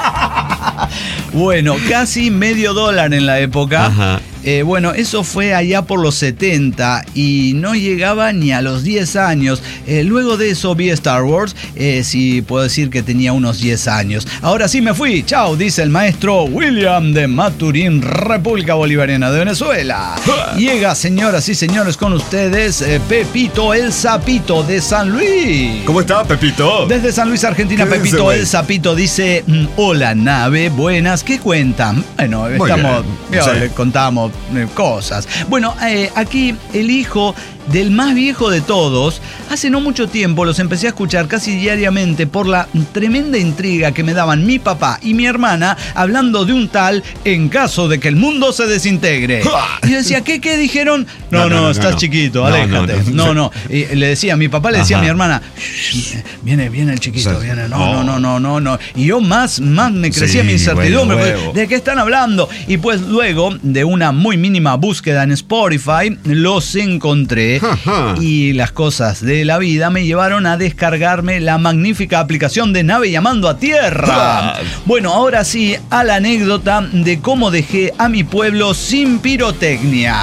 Bueno, casi $0.50 en la época. Bueno, eso fue allá por los 70 y no llegaba ni a los 10 años. Luego de eso vi Star Wars, si puedo decir que tenía unos 10 años. Ahora sí me fui, chao, dice el maestro William de Maturín, República Bolivariana de Venezuela. Llega, señoras y señores, con ustedes Pepito el Sapito de San Luis. ¿Cómo está, Pepito? Desde San Luis, Argentina, Pepito el Sapito dice, hola, Nave, buenas, ¿qué cuentan? Bueno, le contamos cosas. Bueno, aquí el hijo del más viejo de todos, hace no mucho tiempo los empecé a escuchar casi diariamente por la tremenda intriga que me daban mi papá y mi hermana hablando de un tal En caso de que el mundo se desintegre. Y yo decía, ¿qué dijeron? No, estás chiquito, aléjate. No. Y le decía, mi papá le decía a mi hermana, viene el chiquito, viene. No. Y yo más me crecía mi incertidumbre. ¿De qué están hablando? Y pues luego de una muy mínima búsqueda en Spotify, los encontré. Y las cosas de la vida me llevaron a descargarme la magnífica aplicación de Nave Llamando a Tierra. Bueno, ahora sí, a la anécdota de cómo dejé a mi pueblo sin pirotecnia.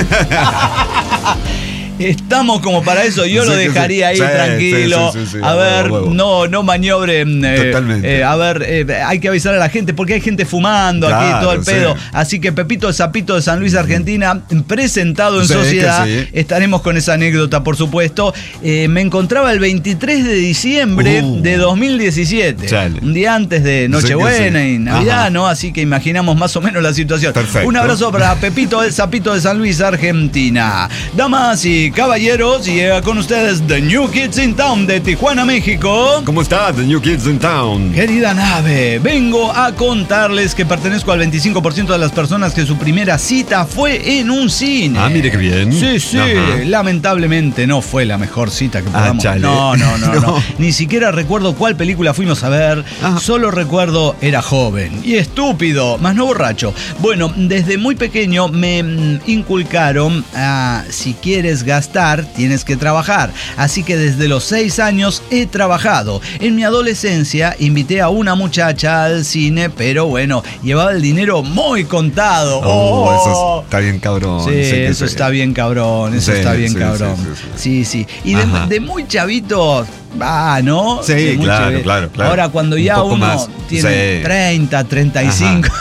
Estamos como para eso, yo lo dejaría ahí tranquilo. A ver, no maniobren. A ver, hay que avisar a la gente porque hay gente fumando aquí, todo el pedo. Así que Pepito el Sapito de San Luis, Argentina, presentado en sociedad. Estaremos con esa anécdota, por supuesto. Me encontraba el 23 de diciembre de 2017. Un día antes de Nochebuena y Navidad, ¿no? Así que imaginamos más o menos la situación. Perfecto. Un abrazo para Pepito el Sapito de San Luis, Argentina. Damas y caballeros, llega con ustedes The New Kids in Town de Tijuana, México. ¿Cómo está The New Kids in Town? Querida Nave, vengo a contarles que pertenezco al 25% de las personas que su primera cita fue en un cine. Mire qué bien. Sí. Lamentablemente no fue la mejor cita que podamos. No. Ni siquiera recuerdo cuál película fuimos a ver. Solo recuerdo era joven y estúpido, más no borracho. Bueno, desde muy pequeño me inculcaron si quieres gastar, tienes que trabajar. Así que desde los 6 años he trabajado. En mi adolescencia invité a una muchacha al cine, pero bueno, llevaba el dinero muy contado. Eso está bien cabrón. Sí, eso está bien cabrón. Sí. Y de muy chavito, ¿no? Sí, claro. Ahora cuando ya uno tiene 30, 35...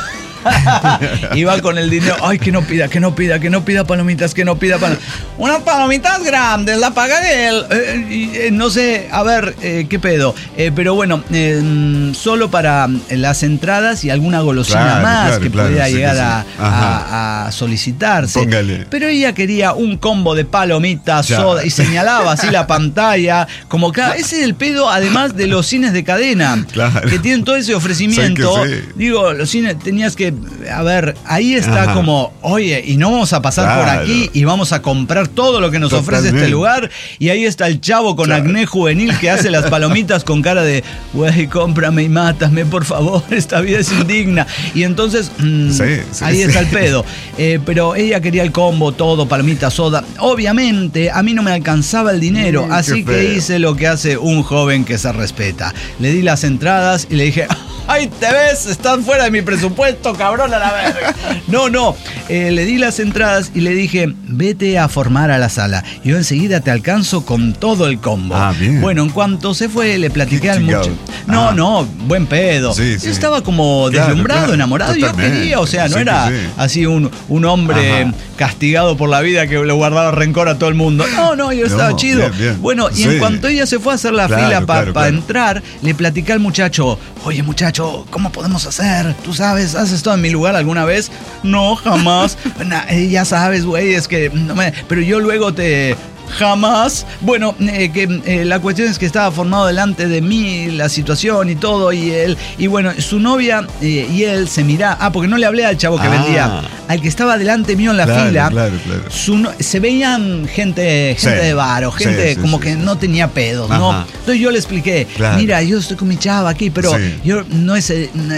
Y va con el dinero. Ay, que no pida palomitas, Unas palomitas grandes, la paga él. No sé, a ver, qué pedo. Pero bueno, solo para las entradas y alguna golosina más que pudiera llegar a solicitarse. Póngale. Pero ella quería un combo de palomitas, soda, y señalaba así la pantalla. Como que ese es el pedo, además de los cines de cadena, que tienen todo ese ofrecimiento. Digo, los cines tenías que, a ver, ahí está como, oye, y no vamos a pasar por aquí y vamos a comprar todo lo que nos ofrece este lugar. Y ahí está el chavo con acné juvenil que hace las palomitas con cara de, güey, cómprame y mátame, por favor, esta vida es indigna. Y entonces, ahí está el pedo. Pero ella quería el combo, todo, palomitas, soda. Obviamente, a mí no me alcanzaba el dinero, así que hice lo que hace un joven que se respeta. Le di las entradas y le dije, ¡ay, te ves! Estás fuera de mi presupuesto, cabrón, a la verga. No. Le di las entradas y le dije, vete a formar a la sala. Yo enseguida te alcanzo con todo el combo. Bien. Bueno, en cuanto se fue, le platiqué al muchacho. No, buen pedo. Yo estaba como deslumbrado, enamorado. Totalmente. Yo quería, o sea, no era así un hombre castigado por la vida que le guardaba rencor a todo el mundo. No, yo estaba chido. Bien. Bueno, y en cuanto ella se fue a hacer la fila para entrar, le platicé al muchacho, oye, muchacho, ¿cómo podemos hacer? ¿Tú sabes? ¿Has estado en mi lugar alguna vez? No, jamás. Ya sabes, güey, es que no me... Pero yo luego te... Jamás. Bueno, la cuestión es que estaba formado delante de mí la situación y todo, y bueno, su novia y él se miraban. Porque no le hablé al chavo que vendía, al que estaba delante mío en la fila. Se veían gente de bar, o gente como que no tenía pedos, ¿no? Entonces yo le expliqué, mira, yo estoy con mi chava aquí, pero yo no es,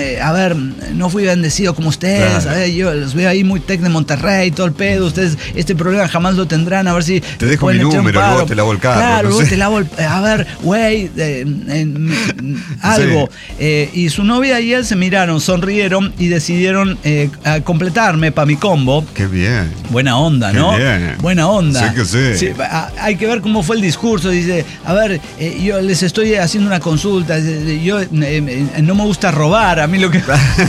no fui bendecido como ustedes, a ver, yo los veo ahí muy tec de Monterrey, todo el pedo, ustedes este problema jamás lo tendrán, a ver si te dejo mi número, luego te lavo el carro. Claro, luego te lavo a ver, güey, algo. Y su novia y él se miraron, sonrieron y decidieron completarme para mi combo. Qué bien. Buena onda, ¿no? Qué bien. Buena onda. Sí. Hay que ver cómo fue el discurso. Dice, a ver, yo les estoy haciendo una consulta. Yo no me gusta robar. A mí lo que...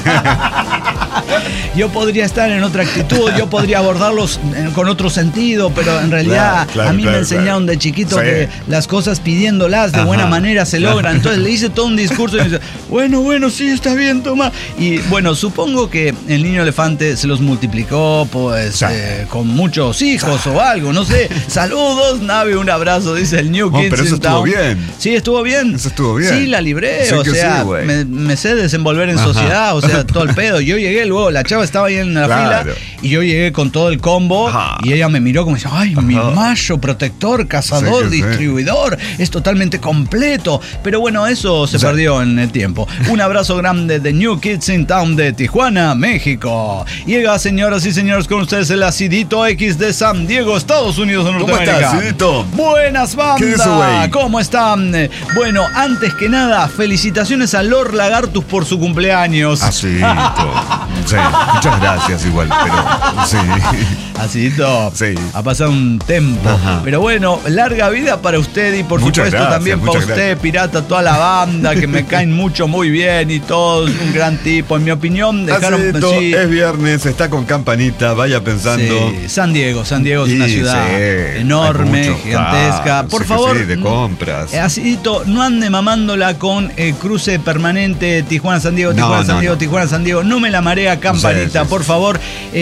Yo podría estar en otra actitud, yo podría abordarlos con otro sentido, pero en realidad a mí me enseñaron de chiquito que las cosas pidiéndolas de buena manera se logran. Entonces le hice todo un discurso y me dice, bueno, sí, está bien, toma. Y bueno, supongo que el niño elefante se los multiplicó, pues, con muchos hijos o algo, no sé. Saludos, Navi, un abrazo, dice el New Kids. Pero eso estuvo bien. Sí, estuvo bien. Eso estuvo bien. Sí, la libré, o sea, me sé desenvolver en sociedad, o sea, todo el pedo. Yo llegué luego, la chava estaba ahí en la fila y yo llegué con todo el combo y ella me miró como dice, ay, mi macho, protector, cazador, distribuidor, es totalmente completo. Pero bueno, eso se perdió en el tiempo. Un abrazo grande de New Kids in Town de Tijuana, México. Llega, señoras y señores, con ustedes el Acidito X de San Diego, Estados Unidos de Norteamérica. ¿Cómo estás, Acidito? Buenas, banda. ¿Cómo están? Bueno, antes que nada, felicitaciones a Lord Lagartus por su cumpleaños. Acidito. Sí, muchas gracias igual, pero sí. Acidito, ha pasado un tiempo. Pero bueno, larga vida para usted y por supuesto también para usted, Pirata, toda la banda que me caen muy bien y todos, un gran tipo. En mi opinión, es viernes, está con campanita, vaya pensando. Sí, San Diego es una ciudad enorme, gigantesca. Por favor, de compras. Acidito, no ande mamándola con cruce permanente Tijuana-San Diego, Tijuana-San Diego, Tijuana-San Diego. No me la marea, campanita, por favor.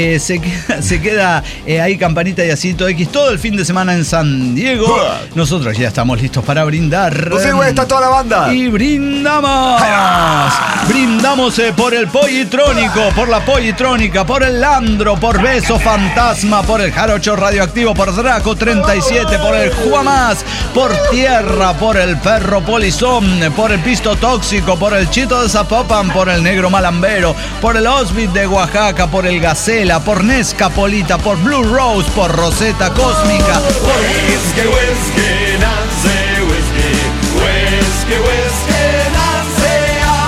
Se queda ahí campanita y Acidito X todo el fin de semana en San Diego. Nosotros ya estamos listos para brindar. Pues sí, güey, está toda la banda. Y brindamos. Brindamos por el Pollitrónico, por la Pollitrónica, por el Landro, por Beso Fantasma, por el Jarocho Radioactivo, por Draco 37, por el Juamás, por Tierra, por el Perro Polizón, por el Pisto Tóxico, por el Chito de Zapopan, por el Negro Malambero, por el Osbit de Oaxaca, por el Gacela, por Nescapolita, por Blue Rose, por Roseta Cósmica, por Whiskey, whiskey, Nancy, whiskey, whiskey, whiskey, Nancy,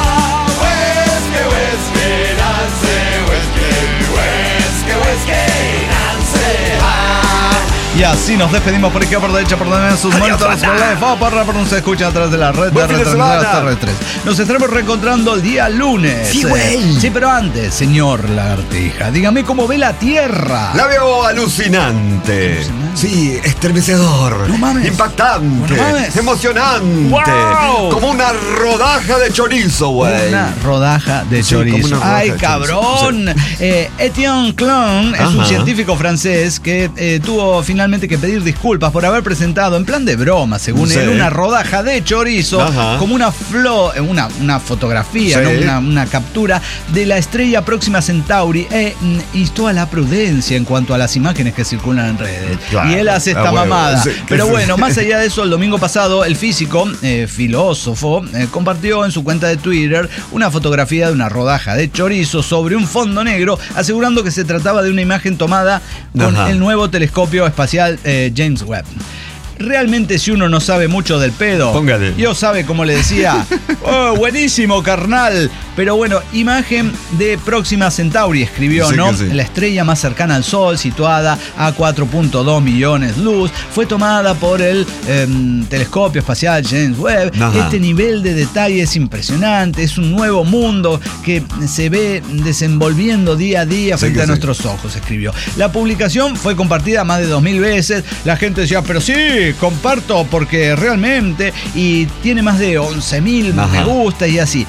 whiskey, whiskey, Nancy, whiskey, whiskey, whiskey, Nancy. Y así nos despedimos por izquierda, por derecha, por donde sus monitores, por donde se escucha a través de la red de retransmisoras. Nos estaremos reencontrando el día lunes. Sí, güey. Sí, pero antes, señor Lagartija, dígame cómo ve la Tierra. La veo alucinante. Sí, estremecedor. No mames. Impactante. No mames. Emocionante. Wow. Como una rodaja de chorizo, güey. Una rodaja de Sí, como chorizo. una rodaja ¡Ay, de cabrón! chorizo. Etienne Clon es un Ajá. científico francés que tuvo finalmente que pedir disculpas por haber presentado, en plan de broma, según Sí. él, una rodaja de chorizo Ajá. como una fotografía, Sí. ¿no? una captura de la estrella Próxima Centauri e instó a la prudencia en cuanto a las imágenes que circulan en redes. Claro. Y él hace esta Bueno, mamada. sí, Pero sí. bueno, más allá de eso, el domingo pasado, el físico, filósofo, compartió en su cuenta de Twitter una fotografía de una rodaja de chorizo sobre un fondo negro, asegurando que se trataba de una imagen tomada con Ajá. el nuevo telescopio espacial James Webb. Realmente, si uno no sabe mucho del pedo, Póngale. yo sabe como le decía, oh, buenísimo, carnal. Pero bueno, imagen de Próxima Centauri, escribió, Sí, ¿no? que sí. La estrella más cercana al Sol, situada a 4.2 millones luz, fue tomada por el telescopio espacial James Webb. Ajá. Este nivel de detalle es impresionante, es un nuevo mundo que se ve desenvolviendo día a día Sí, frente que a sí. nuestros ojos, escribió. La publicación fue compartida más de 2000 veces. La gente decía, pero sí, comparto porque realmente, y tiene más de 11.000 Ajá. me gusta y así.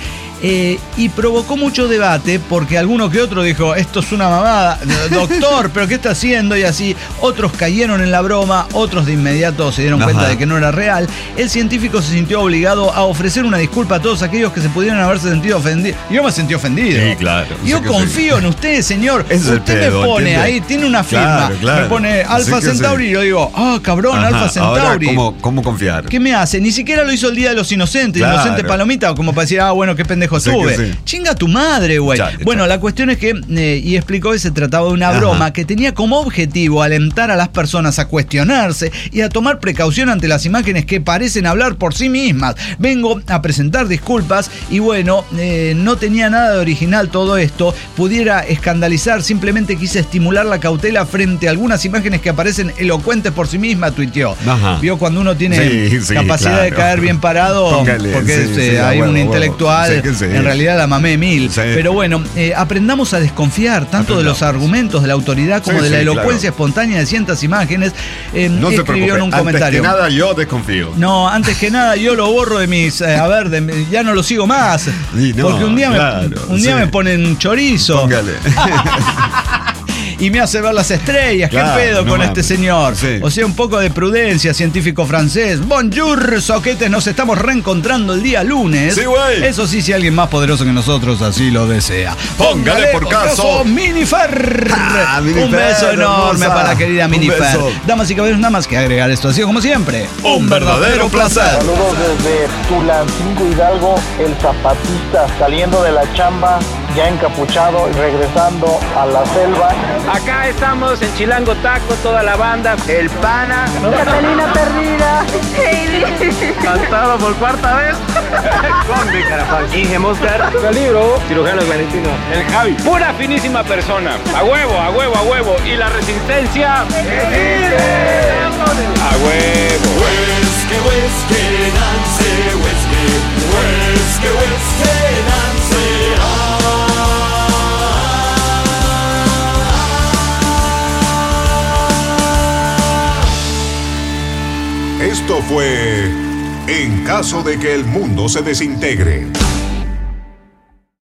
Y provocó mucho debate porque alguno que otro dijo, esto es una mamada, doctor, pero ¿qué está haciendo? Y así, otros cayeron en la broma, otros de inmediato se dieron cuenta Ajá. de que no era real. El científico se sintió obligado a ofrecer una disculpa a todos aquellos que se pudieran haberse sentido ofendidos. Yo me sentí ofendido. Sí, claro. Yo Sí que confío sí. en usted, señor. Ese es el Usted pedo, me pone ¿entiende? ahí, tiene una firma, Claro. me pone Alfa Sí que Centauri sí. y yo digo, cabrón, Ajá. Alfa Centauri. Ahora, ¿cómo confiar? ¿Qué me hace? Ni siquiera lo hizo el Día de los Inocentes, Claro. Inocente Palomita, como para decir, bueno, qué pendejo Sí que estuve. sí. Chinga tu madre, güey. Chale, Bueno, chale. la cuestión es que, y explicó que se trataba de una Ajá. broma que tenía como objetivo alentar a las personas a cuestionarse y a tomar precaución ante las imágenes que parecen hablar por sí mismas. Vengo a presentar disculpas y bueno, no tenía nada de original todo esto, pudiera escandalizar, simplemente quise estimular la cautela frente a algunas imágenes que aparecen elocuentes por sí mismas, tuiteó. Ajá. Vio cuando uno tiene Sí, sí, capacidad de claro. caer bien parado, Póngale, porque sí, sí, hay a huevo, un a huevo. intelectual, Sí que sí. en realidad la mamé mil. Sí. Pero bueno, aprendamos a desconfiar tanto de los Aprendamos. argumentos de la autoridad como Sí, de la sí, elocuencia espontánea de ciertas imágenes. No se Escribió preocupe. en un Antes comentario. que nada, yo desconfío. No, antes que nada yo lo borro de mis... ya no lo sigo más. Sí, no, porque un día, claro, un día sí. me ponen chorizo. Póngale. Y me hace ver las estrellas. Claro, ¿Qué pedo no con mames. este señor? Sí. O sea, un poco de prudencia, científico francés. Bonjour, soquetes. Nos estamos reencontrando el día lunes. Sí, güey. Eso sí, si alguien más poderoso que nosotros así lo desea. Póngale por caso. Minifer. Minifer, Un beso enorme hermosa. para la querida Un Minifer. beso. Damas y caballeros, nada más que agregar esto. Ha sido como siempre Un verdadero placer. Saludos desde Tulancingo Hidalgo, el zapatista saliendo de la chamba, ya encapuchado y regresando a la selva. Acá estamos en Chilango Taco, toda la banda, el Pana, Catalina Perdida. cantado por cuarta vez, Conde Carapaz, Inge Moscar, Calibro, Cirujano Clandestino, el Javi, pura finísima persona, a huevo, a huevo, a huevo, y la resistencia, a huevo. Whiskey, whiskey, Nancy, whiskey, whiskey, whiskey, Nancy. Esto fue En caso de que el mundo se desintegre.